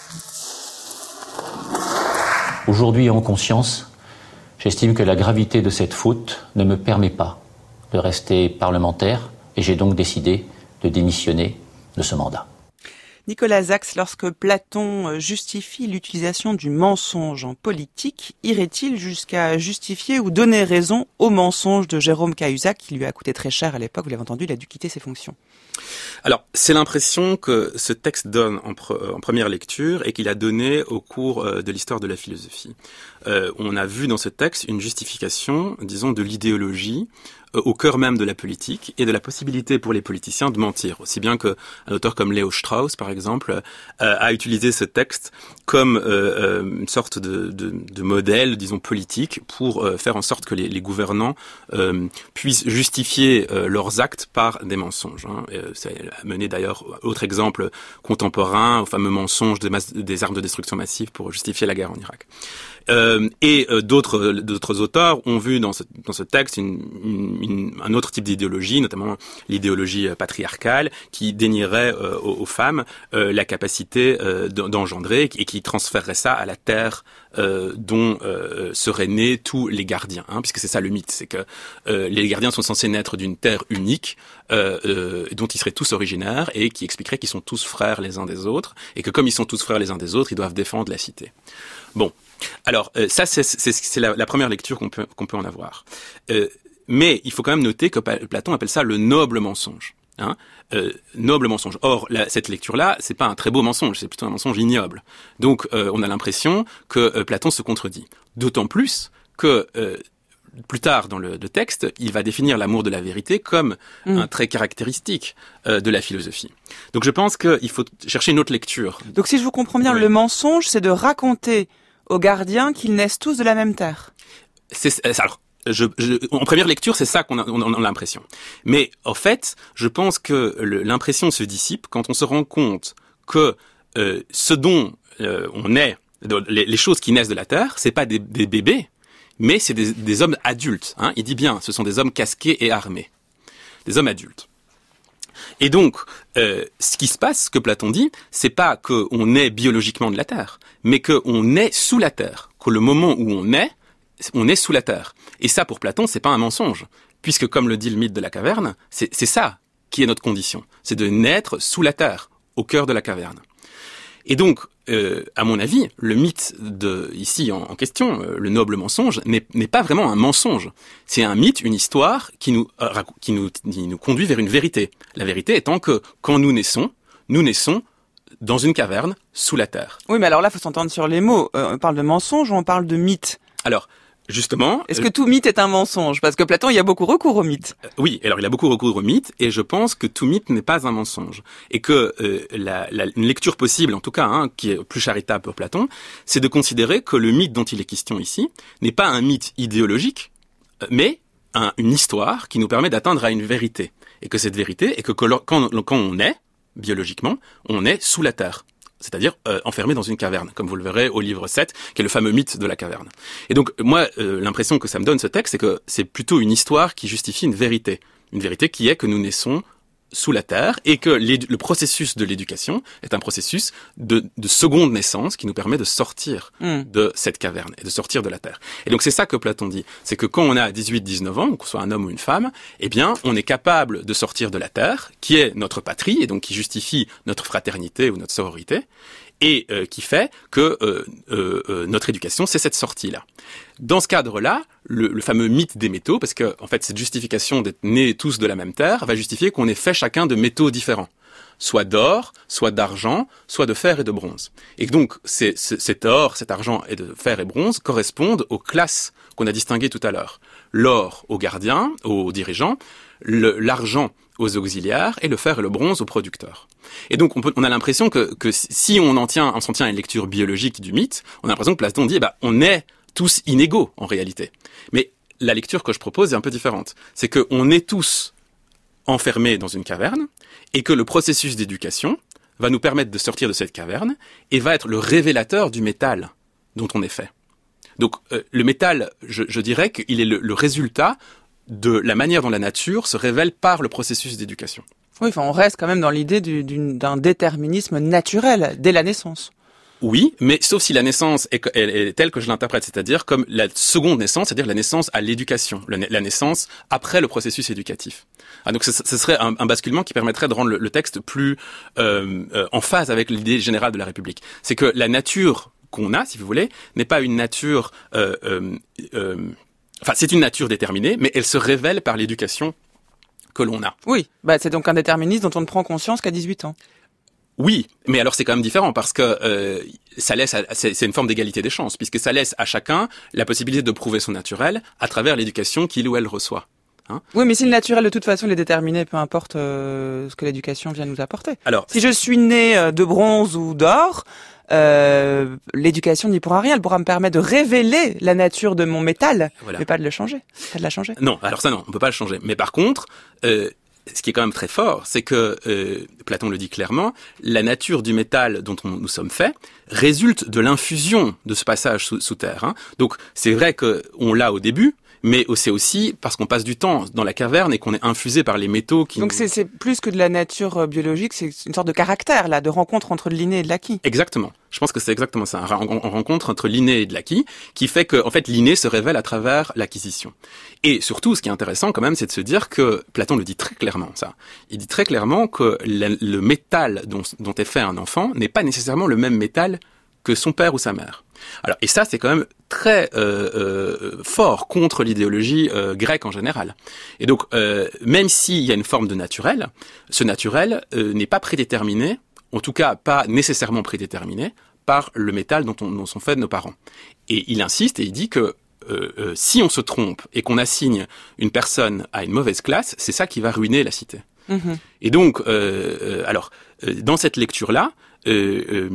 Aujourd'hui, en conscience, j'estime que la gravité de cette faute ne me permet pas de rester parlementaire, et j'ai donc décidé de démissionner de ce mandat. Nicolas Sachs, lorsque Platon justifie l'utilisation du mensonge en politique, irait-il jusqu'à justifier ou donner raison au mensonge de Jérôme Cahuzac, qui lui a coûté très cher à l'époque, vous l'avez entendu, il a dû quitter ses fonctions? Alors, c'est l'impression que ce texte donne en, pre- en première lecture et qu'il a donné au cours euh, de l'histoire de la philosophie. Euh, on a vu dans ce texte une justification, disons, de l'idéologie euh, au cœur même de la politique et de la possibilité pour les politiciens de mentir. Aussi bien qu'un auteur comme Léo Strauss, par exemple, euh, a utilisé ce texte comme euh, euh, une sorte de, de, de modèle, disons, politique pour euh, faire en sorte que les, les gouvernants euh, puissent justifier euh, leurs actes par des mensonges. Hein. Et, ça a mené d'ailleurs, autre exemple contemporain, au fameux mensonge des, masse, des armes de destruction massive pour justifier la guerre en Irak. Euh, et euh, d'autres d'autres auteurs ont vu dans ce dans ce texte une, une, une, un autre type d'idéologie, notamment l'idéologie patriarcale, qui dénierait euh, aux, aux femmes euh, la capacité euh, d'engendrer et qui transférerait ça à la terre euh, dont euh, seraient nés tous les gardiens, hein, puisque c'est ça le mythe, c'est que euh, les gardiens sont censés naître d'une terre unique, euh, euh, dont ils seraient tous originaires et qui expliquerait qu'ils sont tous frères les uns des autres et que comme ils sont tous frères les uns des autres, ils doivent défendre la cité. Bon. Alors, euh, ça, c'est, c'est, c'est la, la première lecture qu'on peut, qu'on peut en avoir. Euh, mais il faut quand même noter que Platon appelle ça le noble mensonge. Hein, euh, noble mensonge. Or, la, cette lecture-là, c'est pas un très beau mensonge, c'est plutôt un mensonge ignoble. Donc, euh, on a l'impression que euh, Platon se contredit. D'autant plus que euh, plus tard dans le, le texte, il va définir l'amour de la vérité comme mmh. un trait caractéristique euh, de la philosophie. Donc, je pense qu'il faut chercher une autre lecture. Donc, si je vous comprends bien, oui. Le mensonge, c'est de raconter aux gardiens qu'ils naissent tous de la même terre. C'est, alors, je, je, en première lecture, c'est ça qu'on a, on a l'impression. Mais en fait, je pense que le, l'impression se dissipe quand on se rend compte que euh, ce dont euh, on est, les, les choses qui naissent de la terre, c'est pas des, des bébés, mais c'est des, des hommes adultes. Hein. Il dit bien, ce sont des hommes casqués et armés, des hommes adultes. Et donc, euh, ce qui se passe, ce que Platon dit, c'est pas qu'on est biologiquement de la Terre, mais qu'on est sous la Terre, que le moment où on est, on est sous la Terre. Et ça, pour Platon, c'est pas un mensonge, puisque comme le dit le mythe de la caverne, c'est, c'est ça qui est notre condition, c'est de naître sous la Terre, au cœur de la caverne. Et donc, euh, à mon avis, le mythe de ici en, en question, euh, le noble mensonge, n'est, n'est pas vraiment un mensonge. C'est un mythe, une histoire qui nous, euh, qui nous, qui nous conduit vers une vérité. La vérité étant que quand nous naissons, nous naissons dans une caverne sous la terre. Oui, mais alors là, il faut s'entendre sur les mots. Euh, on parle de mensonge ou on parle de mythe ? Alors, justement... Est-ce que tout mythe est un mensonge ? Parce que Platon, il y a beaucoup recours au mythe. Euh, oui, alors il a beaucoup recours au mythe, et je pense que tout mythe n'est pas un mensonge. Et que euh, la, la, une lecture possible, en tout cas, hein, qui est plus charitable pour Platon, c'est de considérer que le mythe dont il est question ici n'est pas un mythe idéologique, mais un, une histoire qui nous permet d'atteindre à une vérité. Et que cette vérité est que quand, quand on est, biologiquement, on est sous la terre. C'est-à-dire euh, enfermé dans une caverne, comme vous le verrez au livre sept, qui est le fameux mythe de la caverne. Et donc, moi, euh, l'impression que ça me donne, ce texte, c'est que c'est plutôt une histoire qui justifie une vérité. Une vérité qui est que nous naissons sous la terre et que le processus de l'éducation est un processus de, de seconde naissance qui nous permet de sortir mmh. de cette caverne et de sortir de la terre. Et donc, c'est ça que Platon dit. C'est que quand on a dix-huit dix-neuf ans, qu'on soit un homme ou une femme, eh bien, on est capable de sortir de la terre, qui est notre patrie et donc qui justifie notre fraternité ou notre sororité, et euh, qui fait que euh, euh, euh, notre éducation, c'est cette sortie-là. Dans ce cadre-là, le, le fameux mythe des métaux, parce que en fait cette justification d'être nés tous de la même terre va justifier qu'on est fait chacun de métaux différents. soit d'or, soit d'argent, soit de fer et de bronze. Et donc, c'est, c'est, cet or, cet argent et de fer et bronze correspondent aux classes qu'on a distinguées tout à l'heure. L'or aux gardiens, aux dirigeants, le, l'argent aux auxiliaires et le fer et le bronze aux producteurs. Et donc, on, peut, on a l'impression que, que si on en tient, on s'en tient à une lecture biologique du mythe, on a l'impression que Platon dit, eh ben, on est tous inégaux, en réalité. Mais la lecture que je propose est un peu différente. C'est qu'on est tous enfermés dans une caverne et que le processus d'éducation va nous permettre de sortir de cette caverne et va être le révélateur du métal dont on est fait. Donc, euh, le métal, je, je dirais qu'il est le, le résultat de la manière dont la nature se révèle par le processus d'éducation. Oui, enfin, on reste quand même dans l'idée du, d'une, d'un déterminisme naturel dès la naissance. Oui, mais sauf si la naissance est, est, est telle que je l'interprète, c'est-à-dire comme la seconde naissance, c'est-à-dire la naissance à l'éducation, la, la naissance après le processus éducatif. Ah, donc ce, ce serait un, un basculement qui permettrait de rendre le, le texte plus euh, euh, en phase avec l'idée générale de la République. C'est que la nature qu'on a, si vous voulez, n'est pas une nature... Euh, euh, euh, Enfin, c'est une nature déterminée, mais elle se révèle par l'éducation que l'on a. Oui, bah c'est donc un déterminisme dont on ne prend conscience qu'à dix-huit ans. Oui, mais alors c'est quand même différent parce que euh, ça laisse, à, c'est, c'est une forme d'égalité des chances, puisque ça laisse à chacun la possibilité de prouver son naturel à travers l'éducation qu'il ou elle reçoit. Hein? Oui, mais si le naturel de toute façon il est déterminé, peu importe euh, ce que l'éducation vient nous apporter. Alors, si je suis né de bronze ou d'or, euh, l'éducation n'y pourra rien. Elle pourra me permettre de révéler la nature de mon métal, voilà. Mais pas de le changer, pas de la changer. Non, alors ça non, on peut pas le changer. Mais par contre, euh, ce qui est quand même très fort, c'est que euh, Platon le dit clairement, la nature du métal dont on, nous sommes faits résulte de l'infusion de ce passage sous, sous terre. Hein. Donc c'est vrai que on l'a au début. Mais c'est aussi parce qu'on passe du temps dans la caverne et qu'on est infusé par les métaux qui... Donc c'est, c'est plus que de la nature biologique, c'est une sorte de caractère, là, de rencontre entre l'inné et de l'acquis. Exactement. Je pense que c'est exactement ça. On rencontre entre l'inné et de l'acquis, qui fait que, en fait, l'inné se révèle à travers l'acquisition. Et surtout, ce qui est intéressant quand même, c'est de se dire que Platon le dit très clairement, ça. Il dit très clairement que le, le métal dont, dont est fait un enfant n'est pas nécessairement le même métal que son père ou sa mère. Alors, et ça, c'est quand même très euh, euh, fort contre l'idéologie euh, grecque en général. Et donc, euh, même s'il y a une forme de naturel, ce naturel euh, n'est pas prédéterminé, en tout cas pas nécessairement prédéterminé, par le métal dont, on, dont sont faits nos parents. Et il insiste et il dit que euh, euh, si on se trompe et qu'on assigne une personne à une mauvaise classe, c'est ça qui va ruiner la cité. Mmh. Et donc, euh, euh, alors, euh, dans cette lecture-là, Euh, euh,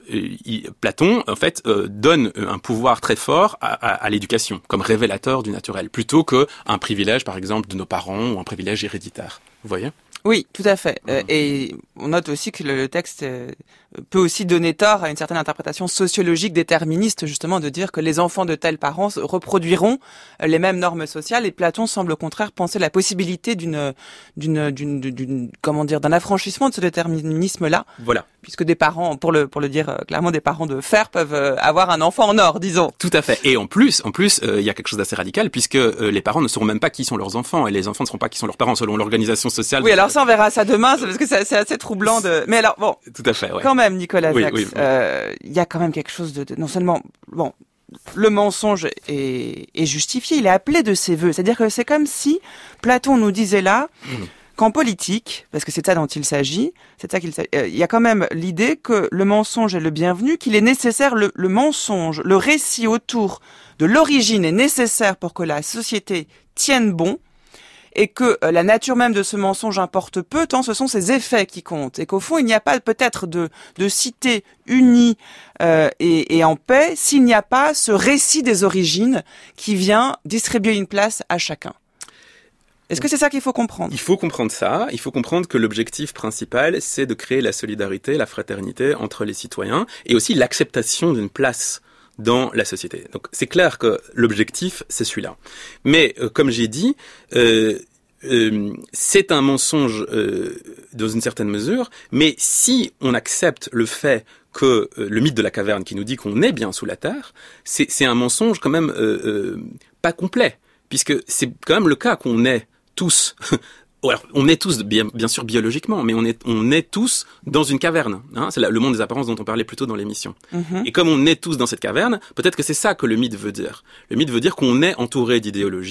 il, Platon, en fait, euh, donne un pouvoir très fort à, à, à l'éducation, comme révélateur du naturel, plutôt qu'un privilège, par exemple, de nos parents ou un privilège héréditaire. Vous voyez ? Oui, tout à fait. Euh, et on note aussi que le texte euh, peut aussi donner tort à une certaine interprétation sociologique déterministe, justement, de dire que les enfants de tels parents reproduiront les mêmes normes sociales. Et Platon semble au contraire penser la possibilité d'une, d'une, d'une, d'une, d'une comment dire, d'un affranchissement de ce déterminisme-là. Voilà. Puisque des parents, pour le pour le dire clairement, des parents de fer peuvent avoir un enfant en or, disons. Tout à fait. Et en plus, en plus, il euh, y a quelque chose d'assez radical, puisque euh, les parents ne sauront même pas qui sont leurs enfants, et les enfants ne sauront pas qui sont leurs parents, selon l'organisation sociale. Oui, alors ça, on verra ça demain, parce que c'est, c'est assez troublant de... Mais alors, bon. Tout à fait, ouais. Quand même, Nicolas oui, Zax, oui, oui. Euh, y a quand même quelque chose de, de... Non seulement, bon, le mensonge est, est justifié, il est appelé de ses voeux. C'est-à-dire que c'est comme si Platon nous disait là... Mmh. Qu'en politique, parce que c'est de ça dont il s'agit, c'est de ça qu'il s'agit, euh, il y a quand même l'idée que le mensonge est le bienvenu, qu'il est nécessaire, le, le mensonge, le récit autour de l'origine est nécessaire pour que la société tienne bon, et que euh, la nature même de ce mensonge importe peu, tant ce sont ses effets qui comptent, et qu'au fond, il n'y a pas peut-être de, de cité unie euh, et, et en paix s'il n'y a pas ce récit des origines qui vient distribuer une place à chacun. Est-ce que c'est ça qu'il faut comprendre ? Il faut comprendre ça. Il faut comprendre que l'objectif principal, c'est de créer la solidarité, la fraternité entre les citoyens et aussi l'acceptation d'une place dans la société. Donc c'est clair que l'objectif, c'est celui-là. Mais euh, comme j'ai dit, euh, euh, c'est un mensonge euh, dans une certaine mesure, mais si on accepte le fait que euh, le mythe de la caverne qui nous dit qu'on est bien sous la terre, c'est, c'est un mensonge quand même euh, euh, pas complet, puisque c'est quand même le cas qu'on est tous, alors, on est tous bien, bien sûr biologiquement, mais on est, on est tous dans une caverne. Hein, c'est la, le monde des apparences dont on parlait plus tôt dans l'émission. Mm-hmm. Et comme on est tous dans cette caverne, peut-être que c'est ça que le mythe veut dire. Le mythe veut dire qu'on est entouré d'idéologies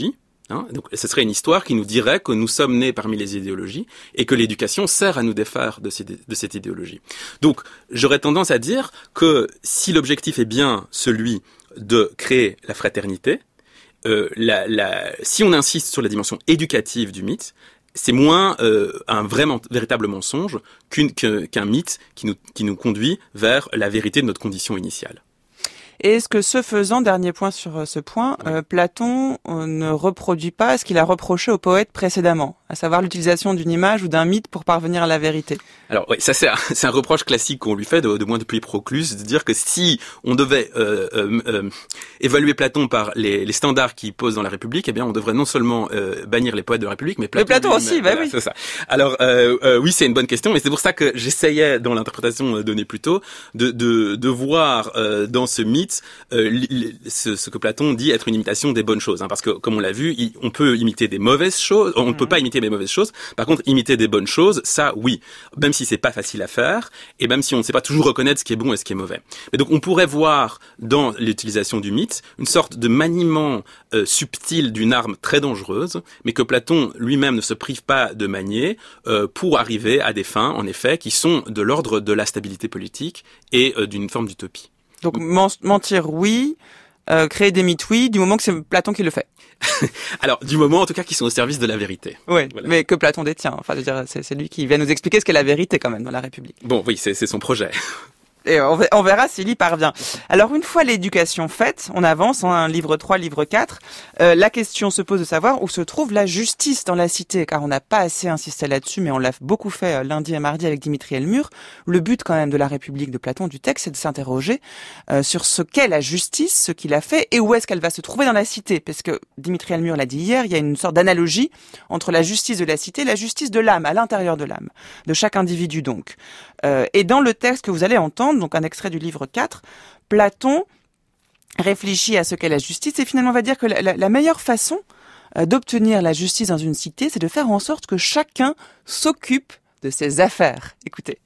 Hein, donc, ce serait une histoire qui nous dirait que nous sommes nés parmi les idéologies et que l'éducation sert à nous défaire de, ces, de cette idéologie. Donc, j'aurais tendance à dire que si l'objectif est bien celui de créer la fraternité, euh, la, la, si on insiste sur la dimension éducative du mythe, c'est moins euh, un vraiment, véritable mensonge qu'une, qu'un, qu'un mythe qui nous, qui nous conduit vers la vérité de notre condition initiale. Et est-ce que ce faisant, dernier point sur ce point, oui. euh, Platon euh, ne reproduit pas ce qu'il a reproché aux poètes précédemment, à savoir l'utilisation d'une image ou d'un mythe pour parvenir à la vérité? Alors oui, ça c'est un, c'est un reproche classique qu'on lui fait, de, de moins depuis Proclus, de dire que si on devait euh, euh, euh, évaluer Platon par les, les standards qu'il pose dans la République, eh bien on devrait non seulement euh, bannir les poètes de la République, mais Platon, mais Platon aussi, bah voilà, oui. C'est ça. Alors euh, euh, oui, c'est une bonne question, mais c'est pour ça que j'essayais dans l'interprétation donnée plus tôt de, de, de voir euh, dans ce mythe Euh, ce, ce que Platon dit être une imitation des bonnes choses, hein, parce que comme on l'a vu, il, on peut imiter des mauvaises choses, on ne peut pas imiter des mauvaises choses. Par contre, imiter des bonnes choses, ça, oui, même si c'est pas facile à faire, et même si on ne sait pas toujours reconnaître ce qui est bon et ce qui est mauvais. Mais donc, on pourrait voir dans l'utilisation du mythe une sorte de maniement euh, subtil d'une arme très dangereuse, mais que Platon lui-même ne se prive pas de manier euh, pour arriver à des fins, en effet, qui sont de l'ordre de la stabilité politique et euh, d'une forme d'utopie. Donc mentir, oui, euh, créer des mythes, oui, du moment que c'est Platon qui le fait. Alors, du moment en tout cas qu'ils sont au service de la vérité. Oui, voilà. Mais que Platon détient. Enfin, je veux dire, c'est, c'est lui qui vient nous expliquer ce qu'est la vérité quand même dans la République. Bon, oui, c'est, c'est son projet. Et on verra s'il y parvient. Alors, une fois l'éducation faite, on avance, hein, livre trois, livre quatre, euh, la question se pose de savoir où se trouve la justice dans la cité, car on n'a pas assez insisté là-dessus, mais on l'a beaucoup fait euh, lundi et mardi avec Dimitri Elmur. Le but quand même de la République de Platon, du texte, c'est de s'interroger euh, sur ce qu'est la justice, ce qu'il a fait, et où est-ce qu'elle va se trouver dans la cité. Parce que Dimitri Elmur l'a dit hier, il y a une sorte d'analogie entre la justice de la cité et la justice de l'âme, à l'intérieur de l'âme, de chaque individu donc. Euh, et dans le texte que vous allez entendre, donc un extrait du livre quatre, Platon réfléchit à ce qu'est la justice et finalement va dire que la, la, la meilleure façon euh, d'obtenir la justice dans une cité, c'est de faire en sorte que chacun s'occupe de ses affaires. Écoutez.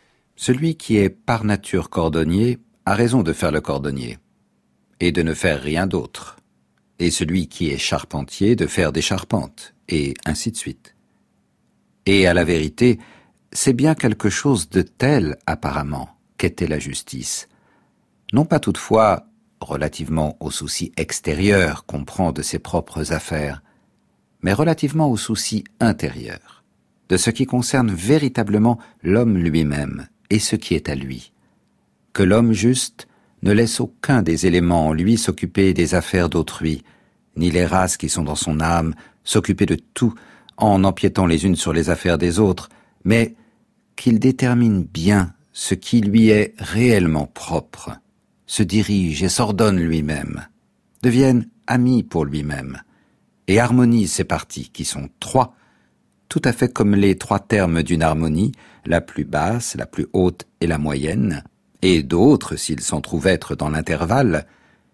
Celui qui est par nature cordonnier a raison de faire le cordonnier et de ne faire rien d'autre. Et celui qui est charpentier de faire des charpentes, et ainsi de suite. Et à la vérité, c'est bien quelque chose de tel, apparemment, qu'était la justice. Non pas toutefois relativement aux soucis extérieurs qu'on prend de ses propres affaires, mais relativement aux soucis intérieurs, de ce qui concerne véritablement l'homme lui-même et ce qui est à lui. Que l'homme juste ne laisse aucun des éléments en lui s'occuper des affaires d'autrui, ni les races qui sont dans son âme s'occuper de tout en empiétant les unes sur les affaires des autres, mais qu'il détermine bien ce qui lui est réellement propre, se dirige et s'ordonne lui-même, devienne ami pour lui-même, et harmonise ses parties, qui sont trois, tout à fait comme les trois termes d'une harmonie, la plus basse, la plus haute et la moyenne, et d'autres, s'il s'en trouve être dans l'intervalle,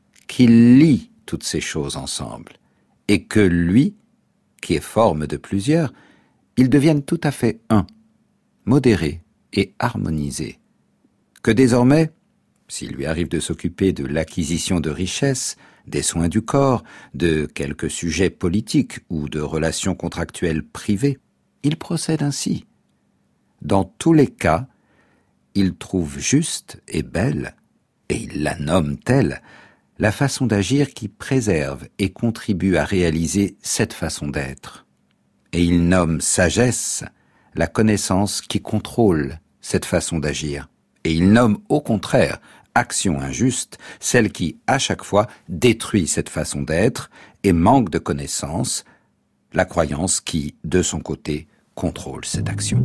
qu'il lie toutes ces choses ensemble, et que lui, qui est forme de plusieurs, ils deviennent tout à fait un, modéré et harmonisé. Que désormais, s'il lui arrive de s'occuper de l'acquisition de richesses, des soins du corps, de quelques sujets politiques ou de relations contractuelles privées, il procède ainsi. Dans tous les cas, il trouve juste et belle, et il la nomme telle, la façon d'agir qui préserve et contribue à réaliser cette façon d'être. Et il nomme sagesse la connaissance qui contrôle cette façon d'agir. Et il nomme au contraire action injuste celle qui, à chaque fois, détruit cette façon d'être et manque de connaissance, la croyance qui, de son côté, contrôle cette action.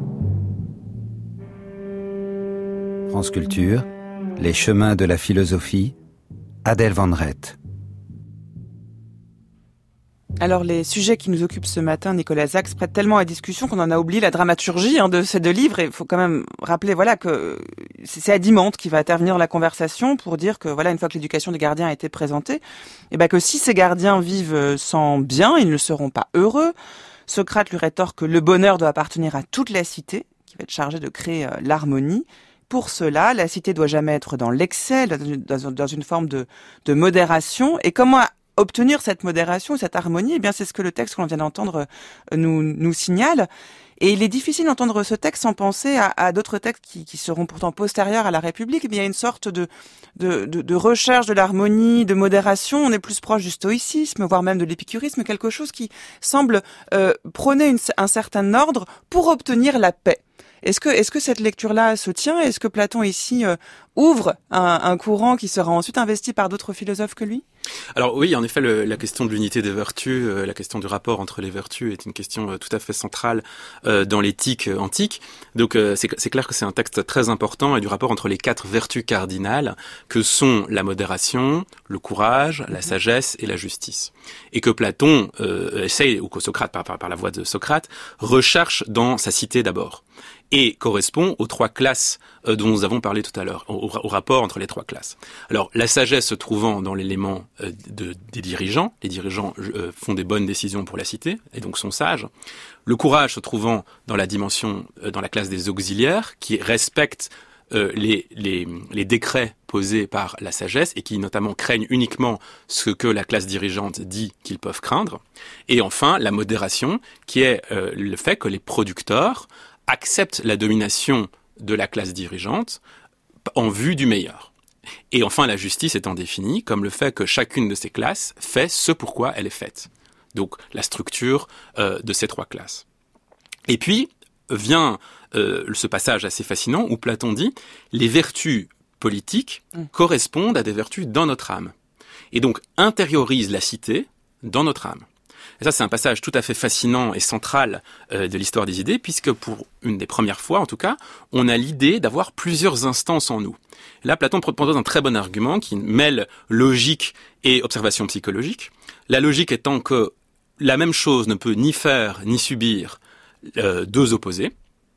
France Culture, les chemins de la philosophie, Adèle Van Rett. Alors, les sujets qui nous occupent ce matin, Nicolas Zach, se prêtent tellement à discussion qu'on en a oublié la dramaturgie hein, de ces deux livres. Et il faut quand même rappeler voilà, que c'est Adimante qui va intervenir dans la conversation pour dire que, voilà, une fois que l'éducation des gardiens a été présentée, et ben que si ces gardiens vivent sans bien, ils ne seront pas heureux. Socrate lui rétorque que le bonheur doit appartenir à toute la cité, qui va être chargée de créer euh, l'harmonie. Pour cela, la cité doit jamais être dans l'excès, dans une, dans une forme de, de modération. Et comment obtenir cette modération, cette harmonie, eh bien c'est ce que le texte qu'on vient d'entendre nous, nous signale. Et il est difficile d'entendre ce texte sans penser à, à d'autres textes qui, qui seront pourtant postérieurs à la République. Eh bien, il y a une sorte de, de, de, de recherche de l'harmonie, de modération. On est plus proche du stoïcisme, voire même de l'épicurisme, quelque chose qui semble euh, prôner une, un certain ordre pour obtenir la paix. Est-ce que, est-ce que cette lecture-là se tient? Est-ce que Platon ici euh, ouvre un, un courant qui sera ensuite investi par d'autres philosophes que lui? Alors oui, en effet, le, la question de l'unité des vertus, euh, la question du rapport entre les vertus est une question euh, tout à fait centrale euh, dans l'éthique euh, antique. Donc euh, c'est, c'est clair que c'est un texte très important et du rapport entre les quatre vertus cardinales que sont la modération, le courage, la sagesse et la justice. Et que Platon euh, essaye, ou que Socrate, par, par, par la voix de Socrate, recherche dans sa cité d'abord. Et correspond aux trois classes euh, dont nous avons parlé tout à l'heure, au, au rapport entre les trois classes. Alors, la sagesse se trouvant dans l'élément euh, de, des dirigeants, les dirigeants euh, font des bonnes décisions pour la cité, et donc sont sages. Le courage se trouvant dans la dimension, euh, dans la classe des auxiliaires, qui respectent euh, les, les, les décrets posés par la sagesse, et qui notamment craignent uniquement ce que la classe dirigeante dit qu'ils peuvent craindre. Et enfin, la modération, qui est euh, le fait que les producteurs accepte la domination de la classe dirigeante en vue du meilleur. Et enfin, la justice étant définie comme le fait que chacune de ces classes fait ce pourquoi elle est faite. Donc, la structure euh, de ces trois classes. Et puis, vient euh, ce passage assez fascinant où Platon dit « Les vertus politiques mmh. correspondent à des vertus dans notre âme. » Et donc, intériorise la cité dans notre âme. Et ça, c'est un passage tout à fait fascinant et central euh, de l'histoire des idées, puisque pour une des premières fois, en tout cas, on a l'idée d'avoir plusieurs instances en nous. Là, Platon propose un très bon argument qui mêle logique et observation psychologique. La logique étant que la même chose ne peut ni faire ni subir euh, deux opposés.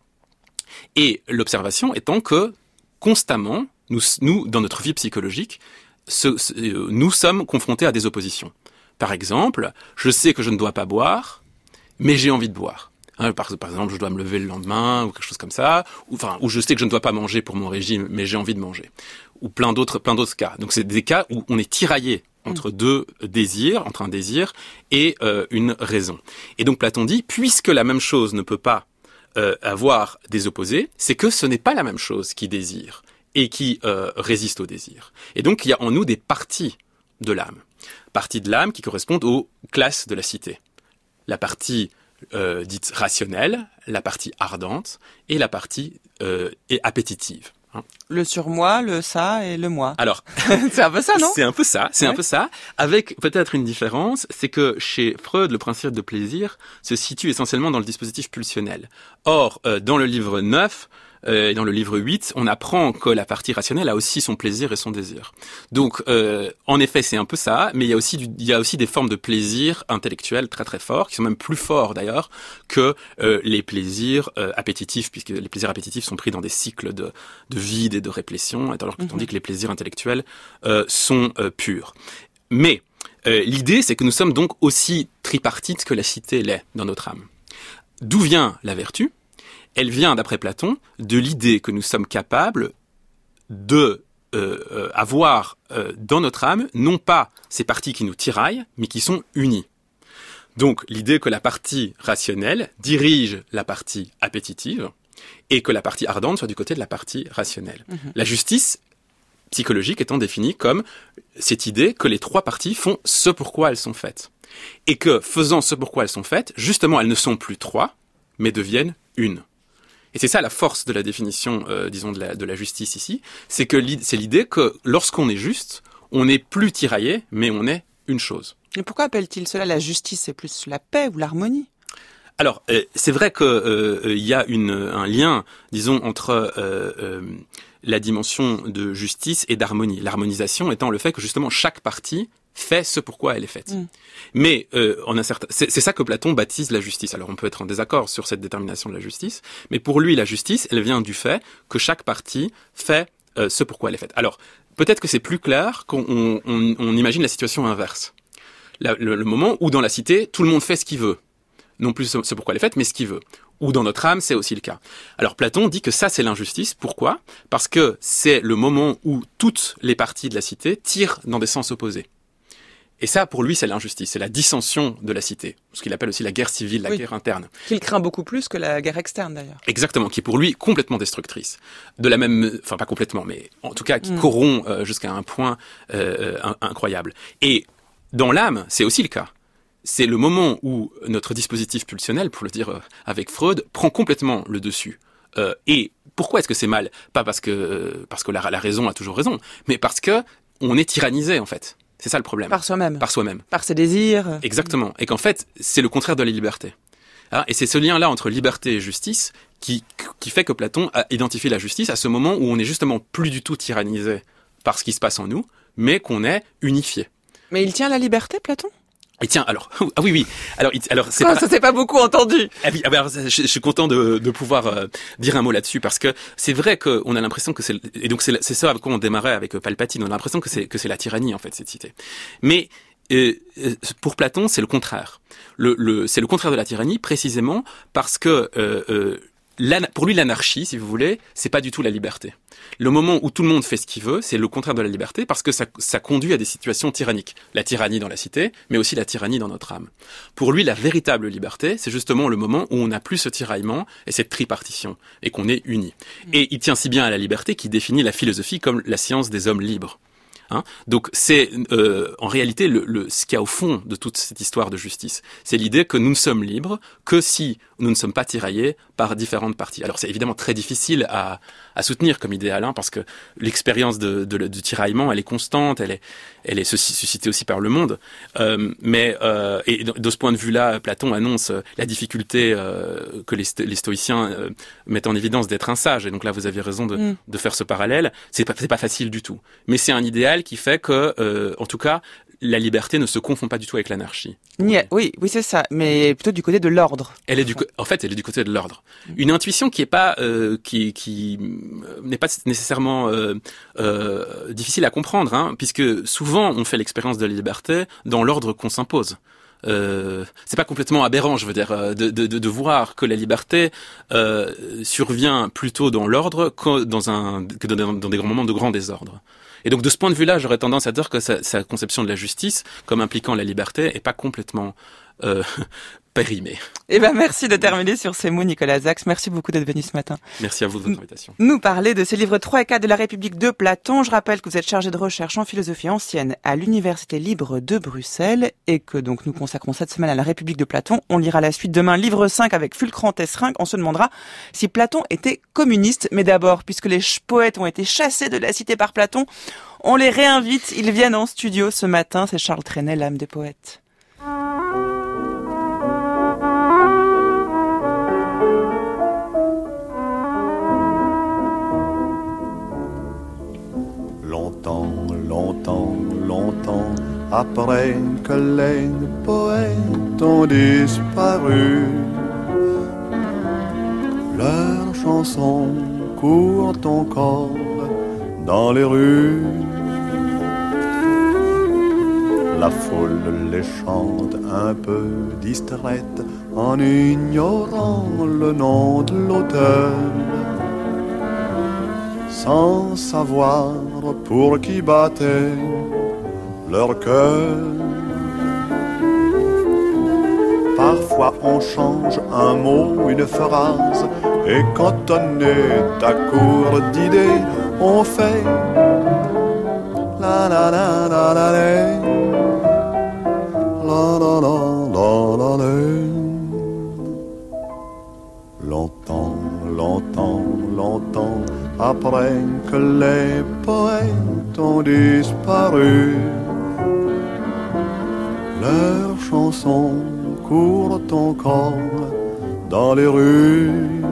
Et l'observation étant que, constamment, nous, nous dans notre vie psychologique, ce, ce, euh, nous sommes confrontés à des oppositions. Par exemple, je sais que je ne dois pas boire, mais j'ai envie de boire. Hein, par, par exemple, je dois me lever le lendemain ou quelque chose comme ça, ou enfin, ou je sais que je ne dois pas manger pour mon régime, mais j'ai envie de manger. Ou plein d'autres, plein d'autres cas. Donc c'est des cas où on est tiraillé entre mmh. deux désirs, entre un désir et euh, une raison. Et donc Platon dit, puisque la même chose ne peut pas euh, avoir des opposés, c'est que ce n'est pas la même chose qui désire et qui euh, résiste au désir. Et donc il y a en nous des parties de l'âme. Partie de l'âme qui correspondent aux classes de la cité. La partie euh, dite rationnelle, la partie ardente et la partie euh, appétitive. Hein. Le surmoi, le ça et le moi. Alors, c'est un peu ça, non? C'est un peu ça, c'est ouais. un peu ça, avec peut-être une différence, c'est que chez Freud, le principe de plaisir se situe essentiellement dans le dispositif pulsionnel. Or, euh, dans le livre neuf, et dans le livre huit, on apprend que la partie rationnelle a aussi son plaisir et son désir. Donc, euh, en effet, c'est un peu ça, mais il y a aussi du, il y a aussi des formes de plaisir intellectuel très très forts, qui sont même plus forts d'ailleurs que euh, les plaisirs euh, appétitifs, puisque les plaisirs appétitifs sont pris dans des cycles de, de vide et de réplétion, alors que tandis que les plaisirs intellectuels euh, sont euh, purs. Mais euh, l'idée, c'est que nous sommes donc aussi tripartites que la cité l'est dans notre âme. D'où vient la vertu ? Elle vient, d'après Platon, de l'idée que nous sommes capables de euh, euh, avoir euh, dans notre âme, non pas ces parties qui nous tiraillent, mais qui sont unies. Donc, l'idée que la partie rationnelle dirige la partie appétitive et que la partie ardente soit du côté de la partie rationnelle. Mmh. La justice psychologique étant définie comme cette idée que les trois parties font ce pourquoi elles sont faites. Et que, faisant ce pourquoi elles sont faites, justement, elles ne sont plus trois, mais deviennent une. Et c'est ça la force de la définition, euh, disons, de la, de la justice ici, c'est que l'idée, c'est l'idée que lorsqu'on est juste, on n'est plus tiraillé, mais on est une chose. Mais pourquoi appelle-t-il cela la justice? C'est plus la paix ou l'harmonie? Alors, euh, c'est vrai que euh, y a une, un lien, disons, entre euh, euh, la dimension de justice et d'harmonie. L'harmonisation étant le fait que justement chaque partie fait ce pourquoi elle est faite. Mmh. Mais euh, on a certain... c'est, c'est ça que Platon baptise la justice. Alors on peut être en désaccord sur cette détermination de la justice, mais pour lui la justice, elle vient du fait que chaque partie fait euh, ce pourquoi elle est faite. Alors peut-être que c'est plus clair qu'on on, on, on imagine la situation inverse. La, le, le moment où dans la cité, tout le monde fait ce qu'il veut. Non plus ce, ce pourquoi elle est faite, mais ce qu'il veut. Ou dans notre âme, c'est aussi le cas. Alors Platon dit que ça, c'est l'injustice. Pourquoi ? Parce que c'est le moment où toutes les parties de la cité tirent dans des sens opposés. Et ça, pour lui, c'est l'injustice, c'est la dissension de la cité, ce qu'il appelle aussi la guerre civile, la oui. guerre interne. Qu'il craint beaucoup plus que la guerre externe, d'ailleurs. Exactement, qui est pour lui complètement destructrice. De la même, enfin pas complètement, mais en tout cas qui mm. corrompt euh, jusqu'à un point euh, un, incroyable. Et dans l'âme, c'est aussi le cas. C'est le moment où notre dispositif pulsionnel, pour le dire euh, avec Freud, prend complètement le dessus. Euh, et pourquoi est-ce que c'est mal ? Pas parce que euh, parce que la, la raison a toujours raison, mais parce que on est tyrannisé en fait. C'est ça le problème. Par soi-même. Par soi-même. Par ses désirs. Exactement. Et qu'en fait, c'est le contraire de la liberté. Ah, et c'est ce lien-là entre liberté et justice qui qui fait que Platon a identifié la justice à ce moment où on est justement plus du tout tyrannisé par ce qui se passe en nous, mais qu'on est unifié. Mais il tient à la liberté, Platon ? Et tiens, alors, ah oui, oui. Alors, il, alors, c'est Quoi, pas... ça s'est pas beaucoup entendu. Ah oui, ah ben, alors, je, je suis content de, de pouvoir euh, dire un mot là-dessus parce que c'est vrai qu'on a l'impression que c'est, et donc c'est, c'est ça avec quoi on démarrait avec Palpatine. On a l'impression que c'est que c'est la tyrannie en fait cette cité. Mais euh, pour Platon, c'est le contraire. Le, le, c'est le contraire de la tyrannie précisément parce que euh, euh, pour lui, l'anarchie, si vous voulez, c'est pas du tout la liberté. Le moment où tout le monde fait ce qu'il veut, c'est le contraire de la liberté parce que ça, ça conduit à des situations tyranniques. La tyrannie dans la cité, mais aussi la tyrannie dans notre âme. Pour lui, la véritable liberté, c'est justement le moment où on n'a plus ce tiraillement et cette tripartition et qu'on est unis. Et il tient si bien à la liberté qu'il définit la philosophie comme la science des hommes libres. Hein, donc c'est euh, en réalité le, le, ce qu'il y a au fond de toute cette histoire de justice. C'est l'idée que nous ne sommes libres que si nous ne sommes pas tiraillés par différentes parties. Alors c'est évidemment très difficile à, à soutenir comme idéal, hein, parce que l'expérience de, de, de tiraillement, elle est constante, elle est, elle est suscitée aussi par le monde. Euh, mais euh, et de, de ce point de vue-là, Platon annonce la difficulté euh, que les, les stoïciens euh, mettent en évidence d'être un sage. Et donc là, vous avez raison de, mm. de faire ce parallèle. C'est pas, c'est pas facile du tout. Mais c'est un idéal qui fait que, euh, en tout cas, la liberté ne se confond pas du tout avec l'anarchie. Yeah, oui, oui, c'est ça, mais plutôt du côté de l'ordre. Elle est du, en fait, elle est du côté de l'ordre. Une intuition qui est pas, euh, qui, qui n'est pas nécessairement euh, euh, difficile à comprendre, hein, puisque souvent on fait l'expérience de la liberté dans l'ordre qu'on s'impose. Euh, c'est pas complètement aberrant, je veux dire, de, de, de, de voir que la liberté euh, survient plutôt dans l'ordre que dans un que dans, dans des grands moments de grand désordre. Et donc de ce point de vue-là, j'aurais tendance à dire que sa, sa conception de la justice, comme impliquant la liberté, est pas complètement euh, périmée. Eh ben merci de terminer sur ces mots, Nicolas Sachs. Merci beaucoup d'être venu ce matin. Merci à vous de votre invitation. Nous parler de ces livres trois et quatre de la République de Platon. Je rappelle que vous êtes chargé de recherche en philosophie ancienne à l'Université libre de Bruxelles et que donc nous consacrons cette semaine à la République de Platon. On lira la suite demain, livre cinq avec Fulcran Tesserink. On se demandera si Platon était communiste. Mais d'abord, puisque les poètes ont été chassés de la cité par Platon, on les réinvite. Ils viennent en studio ce matin. C'est Charles Trenet, l'âme des poètes. Longtemps, longtemps, longtemps, après que les poètes ont disparu, leurs chansons courent encore dans les rues. La foule les chante un peu distraite en ignorant le nom de l'auteur, sans savoir pour qui battait leur cœur. Parfois on change un mot, une phrase, et quand on est à court d'idées, on fait la la la la la la la la la la la. Longtemps, longtemps, longtemps après que les poètes ont disparu, leurs chansons courent encore dans les rues.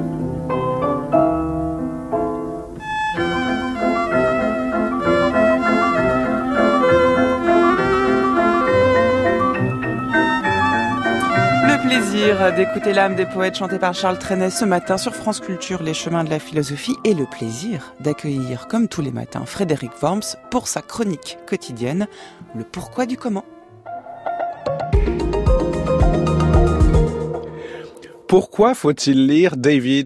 Plaisir d'écouter l'âme des poètes chantée par Charles Trenet ce matin sur France Culture, les chemins de la philosophie, et le plaisir d'accueillir, comme tous les matins, Frédéric Worms pour sa chronique quotidienne, le pourquoi du comment. Pourquoi faut-il lire David Hume ?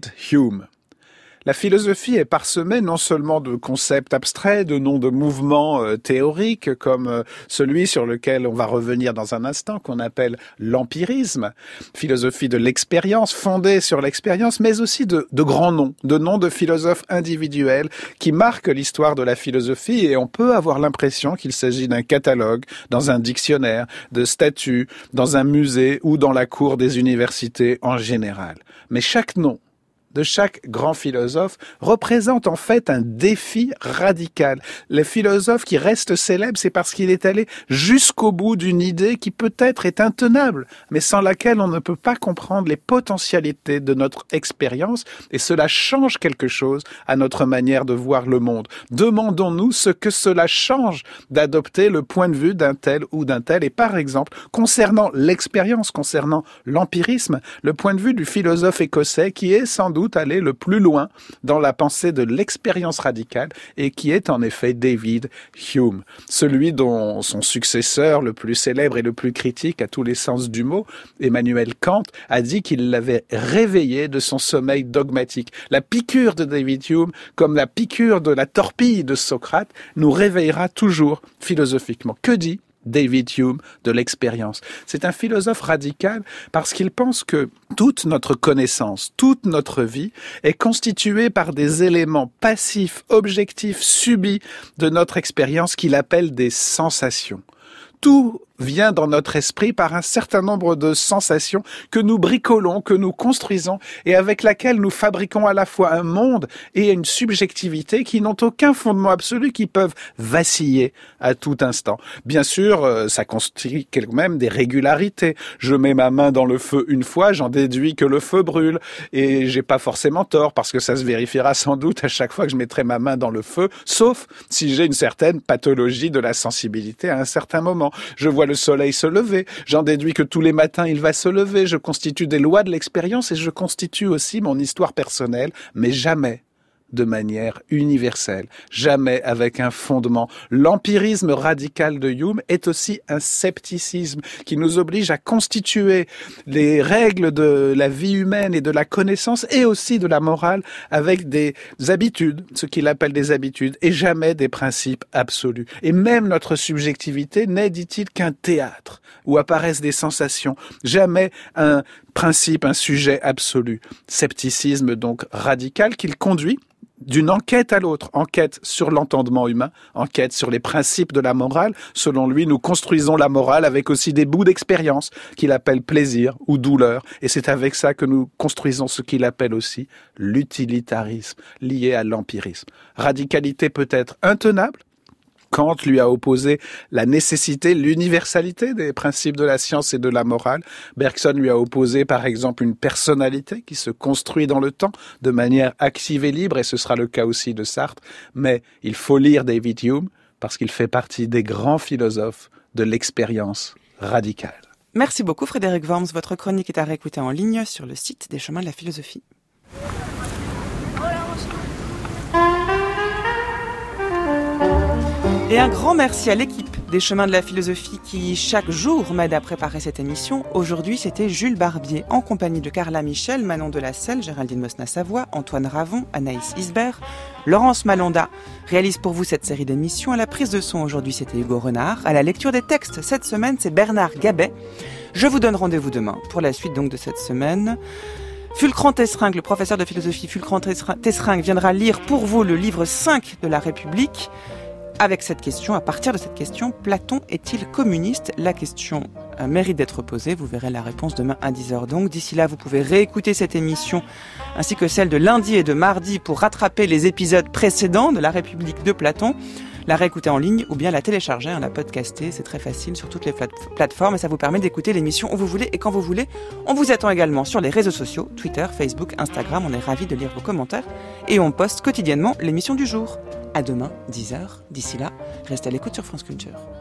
La philosophie est parsemée non seulement de concepts abstraits, de noms de mouvements euh, théoriques, comme euh, celui sur lequel on va revenir dans un instant, qu'on appelle l'empirisme, philosophie de l'expérience, fondée sur l'expérience, mais aussi de, de grands noms, de noms de philosophes individuels qui marquent l'histoire de la philosophie, et on peut avoir l'impression qu'il s'agit d'un catalogue, dans un dictionnaire, de statues, dans un musée ou dans la cour des universités en général. Mais chaque nom de chaque grand philosophe représente en fait un défi radical. Les philosophes qui restent célèbres, c'est parce qu'il est allé jusqu'au bout d'une idée qui peut-être est intenable, mais sans laquelle on ne peut pas comprendre les potentialités de notre expérience, et cela change quelque chose à notre manière de voir le monde. Demandons-nous ce que cela change d'adopter le point de vue d'un tel ou d'un tel, et par exemple, concernant l'expérience, concernant l'empirisme, le point de vue du philosophe écossais qui est sans doute aller le plus loin dans la pensée de l'expérience radicale et qui est en effet David Hume, celui dont son successeur le plus célèbre et le plus critique à tous les sens du mot, Emmanuel Kant, a dit qu'il l'avait réveillé de son sommeil dogmatique. La piqûre de David Hume, comme la piqûre de la torpille de Socrate, nous réveillera toujours philosophiquement. Que dit David Hume de l'expérience? C'est un philosophe radical parce qu'il pense que toute notre connaissance, toute notre vie est constituée par des éléments passifs, objectifs, subis de notre expérience qu'il appelle des sensations. Tout vient dans notre esprit par un certain nombre de sensations que nous bricolons, que nous construisons et avec laquelle nous fabriquons à la fois un monde et une subjectivité qui n'ont aucun fondement absolu, qui peuvent vaciller à tout instant. Bien sûr, ça constitue quand même des régularités. Je mets ma main dans le feu une fois, j'en déduis que le feu brûle et j'ai pas forcément tort parce que ça se vérifiera sans doute à chaque fois que je mettrai ma main dans le feu, sauf si j'ai une certaine pathologie de la sensibilité à un certain moment. Je vois le soleil se lever, j'en déduis que tous les matins il va se lever, je constitue des lois de l'expérience et je constitue aussi mon histoire personnelle, mais jamais de manière universelle, jamais avec un fondement. L'empirisme radical de Hume est aussi un scepticisme qui nous oblige à constituer les règles de la vie humaine et de la connaissance et aussi de la morale avec des habitudes, ce qu'il appelle des habitudes, et jamais des principes absolus. Et même notre subjectivité n'est, dit-il, qu'un théâtre où apparaissent des sensations, jamais un principe, un sujet absolu. Scepticisme donc radical qu'il conduit d'une enquête à l'autre, enquête sur l'entendement humain, enquête sur les principes de la morale. Selon lui, nous construisons la morale avec aussi des bouts d'expérience qu'il appelle plaisir ou douleur. Et c'est avec ça que nous construisons ce qu'il appelle aussi l'utilitarisme, lié à l'empirisme. Radicalité peut-être intenable. Kant lui a opposé la nécessité, l'universalité des principes de la science et de la morale. Bergson lui a opposé, par exemple, une personnalité qui se construit dans le temps de manière active et libre, et ce sera le cas aussi de Sartre. Mais il faut lire David Hume parce qu'il fait partie des grands philosophes de l'expérience radicale. Merci beaucoup Frédéric Worms. Votre chronique est à réécouter en ligne sur le site des Chemins de la Philosophie. Et un grand merci à l'équipe des Chemins de la Philosophie qui, chaque jour, m'aide à préparer cette émission. Aujourd'hui, c'était Jules Barbier, en compagnie de Carla Michel, Manon Delacelle, Géraldine Mosna-Savoie, Antoine Ravon, Anaïs Isbert, Laurence Malonda réalise pour vous cette série d'émissions. À la prise de son, aujourd'hui, c'était Hugo Renard. À la lecture des textes, cette semaine, c'est Bernard Gabet. Je vous donne rendez-vous demain pour la suite donc de cette semaine. Fulcran Tessering, le professeur de philosophie Fulcran Tessering, viendra lire pour vous le livre cinq de la République. Avec cette question, à partir de cette question, Platon est-il communiste? La question euh, mérite d'être posée. Vous verrez la réponse demain à dix heures. Donc, d'ici là, vous pouvez réécouter cette émission ainsi que celle de lundi et de mardi pour rattraper les épisodes précédents de La République de Platon. La réécouter en ligne ou bien la télécharger, hein, la podcaster. C'est très facile sur toutes les plat- plateformes et ça vous permet d'écouter l'émission où vous voulez et quand vous voulez. On vous attend également sur les réseaux sociaux, Twitter, Facebook, Instagram. On est ravis de lire vos commentaires et on poste quotidiennement l'émission du jour. À demain, dix heures. D'ici là, restez à l'écoute sur France Culture.